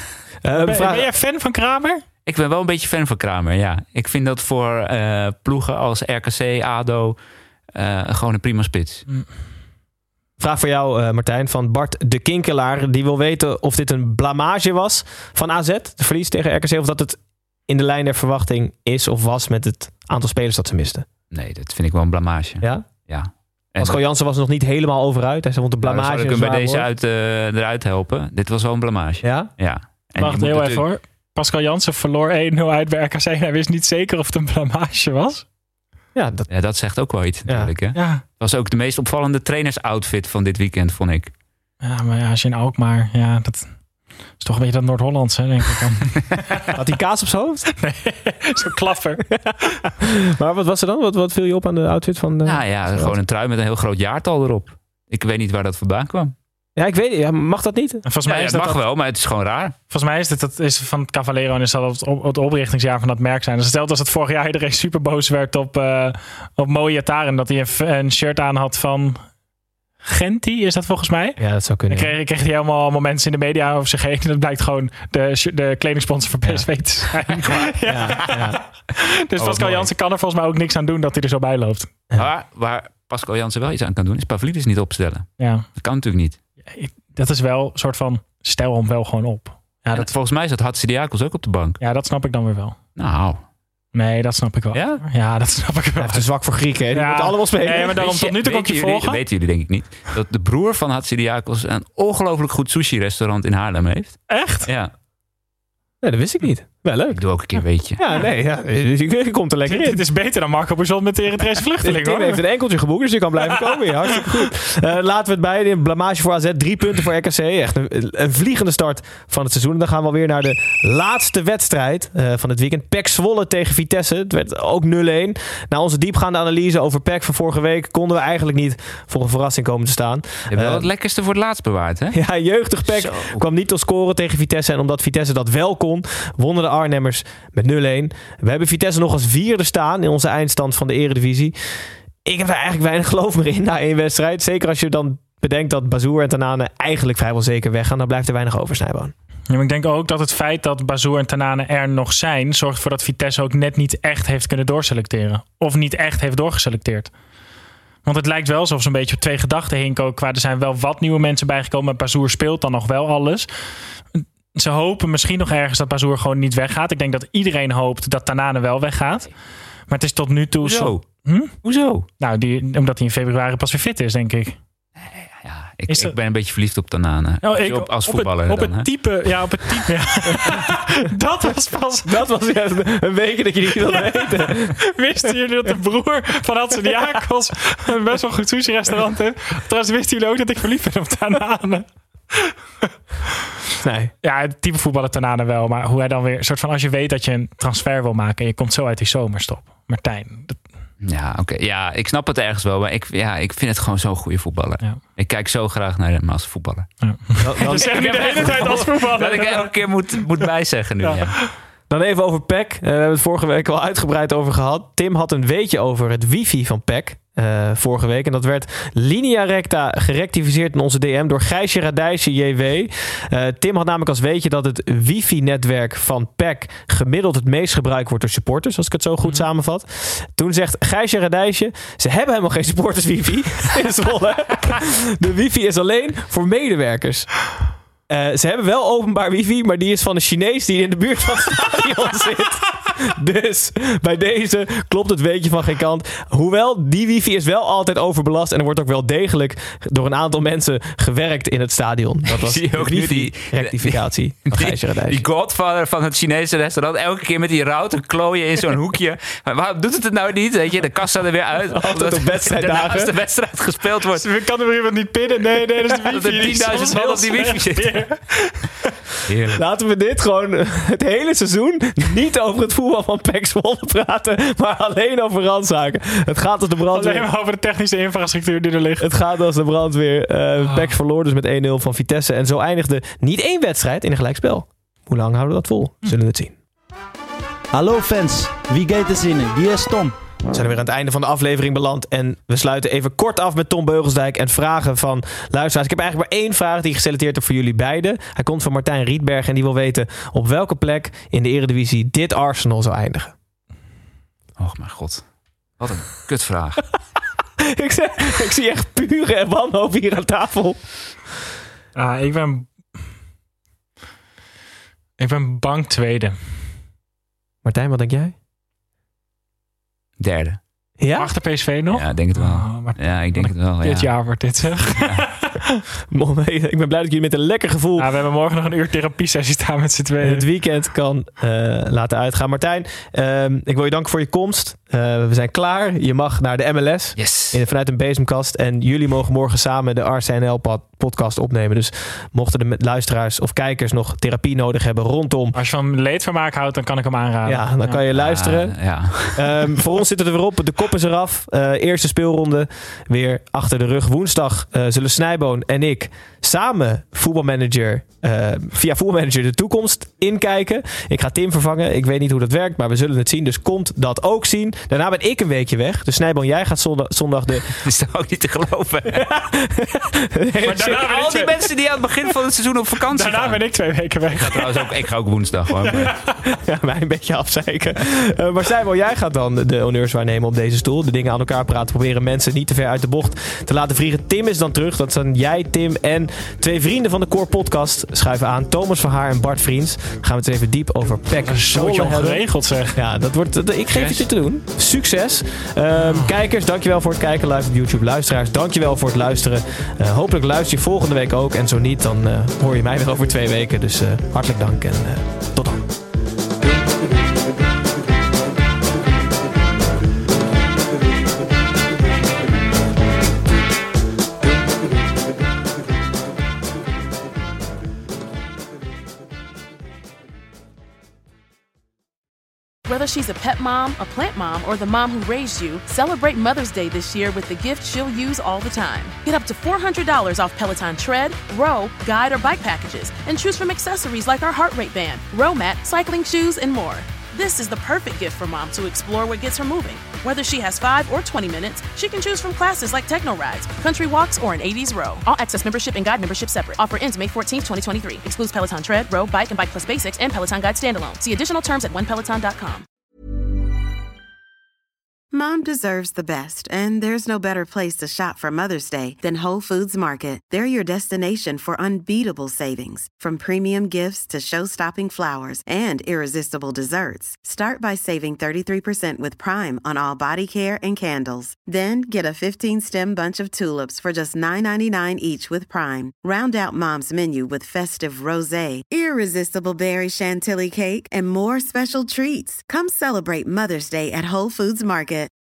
Speaker 7: Uh, ben, vraag... ben jij fan van Kramer?
Speaker 8: Ik ben wel een beetje fan van Kramer, ja. Ik vind dat voor uh, ploegen als R K C, A D O uh, gewoon een prima spits. Mm.
Speaker 2: Vraag voor jou, uh, Martijn, van Bart de Kinkelaar. Die wil weten of dit een blamage was van A Z, de verlies tegen R K C, of dat het in de lijn der verwachting is of was met het aantal spelers dat ze misten.
Speaker 8: Nee, dat vind ik wel een blamage.
Speaker 2: Ja?
Speaker 8: Ja.
Speaker 2: Pascal Jansen was nog niet helemaal over uit. Hij zei, want de blamage
Speaker 8: nou, zou ik hem bij deze uit, uh, eruit helpen. Dit was wel een blamage.
Speaker 2: Ja?
Speaker 8: Ja. En
Speaker 7: wacht heel even hoor. Pascal Jansen verloor één nul uit bij R K C en hij wist niet zeker of het een blamage was.
Speaker 8: Ja, dat, ja, dat zegt ook wel iets natuurlijk. Ja. Hè? Ja. Het was ook de meest opvallende trainersoutfit van dit weekend, vond ik.
Speaker 7: Ja, maar ja, als je in Alkmaar... Ja, dat is toch een beetje dat Noord-Hollandse, denk ik dan.
Speaker 2: Had hij kaas op zijn hoofd?
Speaker 7: Nee, zo'n klaffer.
Speaker 2: Maar wat was er dan? Wat, wat viel je op aan de outfit van... De,
Speaker 8: nou ja, gewoon een trui met een heel groot jaartal erop. Ik weet niet waar dat vandaan kwam.
Speaker 2: Ja, ik weet niet. Ja, mag dat niet?
Speaker 7: Volgens mij
Speaker 8: ja,
Speaker 7: is
Speaker 8: het
Speaker 7: dat
Speaker 8: mag
Speaker 7: dat,
Speaker 8: wel, maar het is gewoon raar.
Speaker 7: Volgens mij is het dat is van het Cavallero en is dat het, op, het oprichtingsjaar van dat merk zijn. Dus stel als het vorig jaar iedereen super boos werd op, uh, op Mojataren, dat hij een, een shirt aan had van Genti, is dat volgens mij?
Speaker 2: Ja, dat zou kunnen.
Speaker 7: Dan kreeg, kreeg hij helemaal, allemaal mensen in de media over zich heen. En dat blijkt gewoon de, de kledingsponsor voor P S V ja. te zijn. ja. Ja, ja. Dus oh, Pascal Jansen kan er volgens mij ook niks aan doen dat hij er zo bij loopt.
Speaker 8: Ja. Waar, waar Pascal Jansen wel iets aan kan doen, is Pavlidis niet opstellen.
Speaker 7: Ja.
Speaker 8: Dat kan natuurlijk niet.
Speaker 7: Dat is wel een soort van, stel hem wel gewoon op.
Speaker 8: Ja, dat... Volgens mij zat Hatsidiakos ook op de bank.
Speaker 7: Ja, dat snap ik dan weer wel.
Speaker 8: Nou.
Speaker 7: Nee, dat snap ik wel.
Speaker 8: Ja?
Speaker 7: Ja, dat snap ik wel.
Speaker 2: Hij heeft een zwak voor Grieken, hè? Die
Speaker 7: ja.
Speaker 2: moeten allemaal spelen.
Speaker 7: Nee, maar daarom tot nu toe kan ik je volgen.
Speaker 8: Dat weten jullie denk ik niet. Dat de broer van Hatsidiakos een ongelooflijk goed sushi-restaurant in Haarlem heeft.
Speaker 7: Echt?
Speaker 8: Ja.
Speaker 2: Nee, dat wist ik niet. Wel leuk.
Speaker 8: Ik doe ook een keer een weetje.
Speaker 2: Ja, nee. Ja, je komt er lekker in.
Speaker 7: Dit is beter dan Marco Bouzon met de Eritrese vluchteling,
Speaker 2: Tim
Speaker 7: hoor.
Speaker 2: heeft een enkeltje geboekt, dus je kan blijven komen. Ja, hartstikke goed. Uh, laten we het bij. Een blamage voor A Z. Drie punten voor R K C. Echt een, een vliegende start van het seizoen. En dan gaan we alweer naar de laatste wedstrijd uh, van het weekend. P E C Zwolle tegen Vitesse. Het werd ook nul-een. Na onze diepgaande analyse over P E C van vorige week konden we eigenlijk niet voor een verrassing komen te staan.
Speaker 8: Je hebt wel
Speaker 2: Uh,
Speaker 8: het lekkerste voor het laatst bewaard, hè?
Speaker 2: Ja, jeugdig P E C
Speaker 8: Zo.
Speaker 2: kwam niet tot scoren tegen Vitesse. En omdat Vitesse dat wel kon, wonnen de Arnhemmers met nul-een. We hebben Vitesse nog als vierde staan in onze eindstand van de Eredivisie. Ik heb er eigenlijk weinig geloof meer in na één wedstrijd. Zeker als je dan bedenkt dat Bazoer en Tanane eigenlijk vrijwel zeker weggaan. Dan blijft er weinig over, Snijboon.
Speaker 7: Ja, maar ik denk ook dat het feit dat Bazoer en Tanane er nog zijn, zorgt ervoor dat Vitesse ook net niet echt heeft kunnen doorselecteren. Of niet echt heeft doorgeselecteerd. Want het lijkt wel alsof ze een beetje op twee gedachten heen komen. Qua er zijn wel wat nieuwe mensen bijgekomen. Maar Bazoer speelt dan nog wel alles. Ze hopen misschien nog ergens dat Bazoer gewoon niet weggaat. Ik denk dat iedereen hoopt dat Tanane wel weggaat. Maar het is tot nu toe...
Speaker 8: Hoezo?
Speaker 7: Hm?
Speaker 8: Hoezo?
Speaker 7: Nou, die, omdat hij in februari pas weer fit is, denk ik.
Speaker 8: Ja, ik,
Speaker 7: Is dat-
Speaker 8: ik ben een beetje verliefd op Tanane.
Speaker 7: Oh, ik,
Speaker 8: op, als
Speaker 7: op
Speaker 8: voetballer
Speaker 7: het, op
Speaker 8: dan,
Speaker 7: het
Speaker 8: hè?
Speaker 7: type... Ja, op het type... Ja. Dat was pas...
Speaker 2: Dat was juist een week dat je niet wilde weten.
Speaker 7: Wisten jullie dat de broer van Hatzediakos een best wel goed sushi-restaurant heeft? Trouwens, wisten jullie ook dat ik verliefd ben op Tanane?
Speaker 2: Nee.
Speaker 7: Ja, het type voetballer Tanane wel. Maar hoe hij dan weer... soort van als je weet dat je een transfer wil maken en je komt zo uit die zomerstop. Martijn. Dat,
Speaker 8: Ja, oké. Ja, ik snap het ergens wel. Maar ik, ja, ik vind het gewoon zo'n goede voetballer.
Speaker 7: Ja.
Speaker 8: Ik kijk zo graag naar hem als voetballer.
Speaker 7: ja. Dan zeg je de hele tijd als voetballer.
Speaker 8: Dat ik elke keer moet, moet bijzeggen nu. Ja. Ja.
Speaker 2: Dan even over P E C. Uh, we hebben het vorige week al uitgebreid over gehad. Tim had een weetje over het wifi van P E C. Uh, vorige week. En dat werd linea recta gerectificeerd in onze D M door Gijsje Radijsje J W. Uh, Tim had namelijk als weetje dat het wifi-netwerk van P E C gemiddeld het meest gebruikt wordt door supporters, als ik het zo goed mm-hmm. samenvat. Toen zegt Gijsje Radijsje, ze hebben helemaal geen supporters wifi in Zwolle. De wifi is alleen voor medewerkers. Uh, ze hebben wel openbaar wifi, maar die is van een Chinees die in de buurt van het stadion zit. Dus bij deze klopt het weetje van geen kant. Hoewel, die wifi is wel altijd overbelast en er wordt ook wel degelijk door een aantal mensen gewerkt in het stadion. Dat was
Speaker 8: Zie je ook nu die
Speaker 2: rectificatie van Gijsje Radijsje.
Speaker 8: Die godfather van het Chinese restaurant, elke keer met die router klooien in zo'n hoekje. Maar waarom doet het het nou niet? Weet je, de kassa er weer uit.
Speaker 2: Altijd op wedstrijddagen.
Speaker 8: Als de wedstrijd gespeeld wordt.
Speaker 7: Kan er weer iemand niet pinnen? Nee, nee, dat is de wifi.
Speaker 8: Dat er tienduizend man op die wifi zitten.
Speaker 2: Heerlijk. Laten we dit gewoon het hele seizoen niet over het voetbal van P E C Zwolle praten, maar alleen over randzaken. Het gaat als de brandweer.
Speaker 7: Alleen maar over de technische infrastructuur die er ligt.
Speaker 2: Het gaat als de brandweer. Uh, oh. P E C verloor dus met één nul van Vitesse. En zo eindigde niet één wedstrijd in een gelijkspel. Hoe lang houden we dat vol? Zullen we het zien.
Speaker 13: Hallo fans, wie gaat er zinnen? Wie is Tom?
Speaker 2: We zijn er weer aan het einde van de aflevering beland. En we sluiten even kort af met Tom Beugelsdijk en vragen van luisteraars. Ik heb eigenlijk maar één vraag die ik geselecteerd heb voor jullie beiden. Hij komt van Martijn Rietberg en die wil weten op welke plek in de Eredivisie dit Arsenal zou eindigen.
Speaker 8: Och mijn god. Wat een kutvraag.
Speaker 2: ik, zeg, ik zie echt pure en wanhoop hier aan tafel.
Speaker 7: Ah, ik ben... Ik ben bang tweede.
Speaker 2: Martijn, wat denk jij?
Speaker 8: Derde.
Speaker 2: Ja?
Speaker 7: Achter P S V nog?
Speaker 8: Ja, ik denk het wel.
Speaker 7: Oh, maar
Speaker 8: ja, ik denk het wel.
Speaker 7: Dit
Speaker 8: ja.
Speaker 7: jaar wordt dit zeg. Ja.
Speaker 2: Ik ben blij dat jullie met een lekker gevoel...
Speaker 7: Ja, we hebben morgen nog een uur therapie-sessie staan met z'n tweeën.
Speaker 2: Het weekend kan uh, laten uitgaan. Martijn, uh, ik wil je danken voor je komst. Uh, we zijn klaar. Je mag naar de M L S.
Speaker 8: Yes.
Speaker 2: In, vanuit een bezemkast. En jullie mogen morgen samen de R C N L-podcast opnemen. Dus mochten de luisteraars of kijkers nog therapie nodig hebben rondom...
Speaker 7: Als je van leedvermaak houdt, dan kan ik hem aanraden.
Speaker 2: Ja, dan ja. kan je luisteren.
Speaker 8: Uh, ja.
Speaker 2: um, voor ons zit het er weer op. De kop is eraf. Uh, eerste speelronde weer achter de rug. Woensdag uh, zullen Snijboon en ik samen voetbalmanager uh, via voetbalmanager de toekomst inkijken. Ik ga Tim vervangen. Ik weet niet hoe dat werkt, maar we zullen het zien. Dus komt dat ook zien. Daarna ben ik een weekje weg. Dus Snijboon, jij gaat zondag, zondag de...
Speaker 8: Dat is toch ook niet te geloven. Maar daarna al die twee... mensen die aan het begin van het seizoen op vakantie
Speaker 7: Daarna
Speaker 8: gaan.
Speaker 7: ben ik twee weken weg.
Speaker 8: Ik ga trouwens ook, ik ga ook woensdag hoor.
Speaker 2: Ja, mij een beetje afzeiken. Uh, maar Snijboon, jij gaat dan de honneurs waarnemen op deze stoel. De dingen aan elkaar praten. Proberen mensen niet te ver uit de bocht te laten vliegen. Tim is dan terug. Dat zijn jij, Tim en twee vrienden van de Core Podcast schuiven aan. Thomas van Haar en Bart Vriends. Dan gaan we het even diep over P E C Zwolle hebben.
Speaker 7: Geregeld zeg.
Speaker 2: Ja, dat wordt, ik geef het je te doen. Succes. Um, kijkers, dankjewel voor het kijken live op YouTube. Luisteraars, dankjewel voor het luisteren. Uh, hopelijk luister je volgende week ook. En zo niet, dan uh, hoor je mij weer over twee weken. Dus uh, hartelijk dank en uh, tot dan.
Speaker 14: Whether she's a pet mom, a plant mom, or the mom who raised you, celebrate Mother's Day this year with the gift she'll use all the time. Get up to four hundred dollars off Peloton tread, row, guide, or bike packages, and choose from accessories like our heart rate band, row mat, cycling shoes, and more. This is the perfect gift for mom to explore what gets her moving. Whether she has five or twenty minutes, she can choose from classes like techno rides, country walks, or an eighties row. All access membership and guide membership separate. Offer ends May fourteenth, twenty twenty-three. Excludes Peloton tread, row, bike, and bike plus basics and Peloton Guide standalone. See additional terms at one peloton dot com.
Speaker 1: Mom deserves the best, and there's no better place to shop for Mother's Day than Whole Foods Market. They're your destination for unbeatable savings, from premium gifts to show-stopping flowers and irresistible desserts. Start by saving thirty-three percent with Prime on all body care and candles. Then get a fifteen-stem bunch of tulips for just nine ninety-nine each with Prime. Round out Mom's menu with festive rosé, irresistible berry chantilly cake, and more special treats. Come celebrate Mother's Day at Whole Foods Market.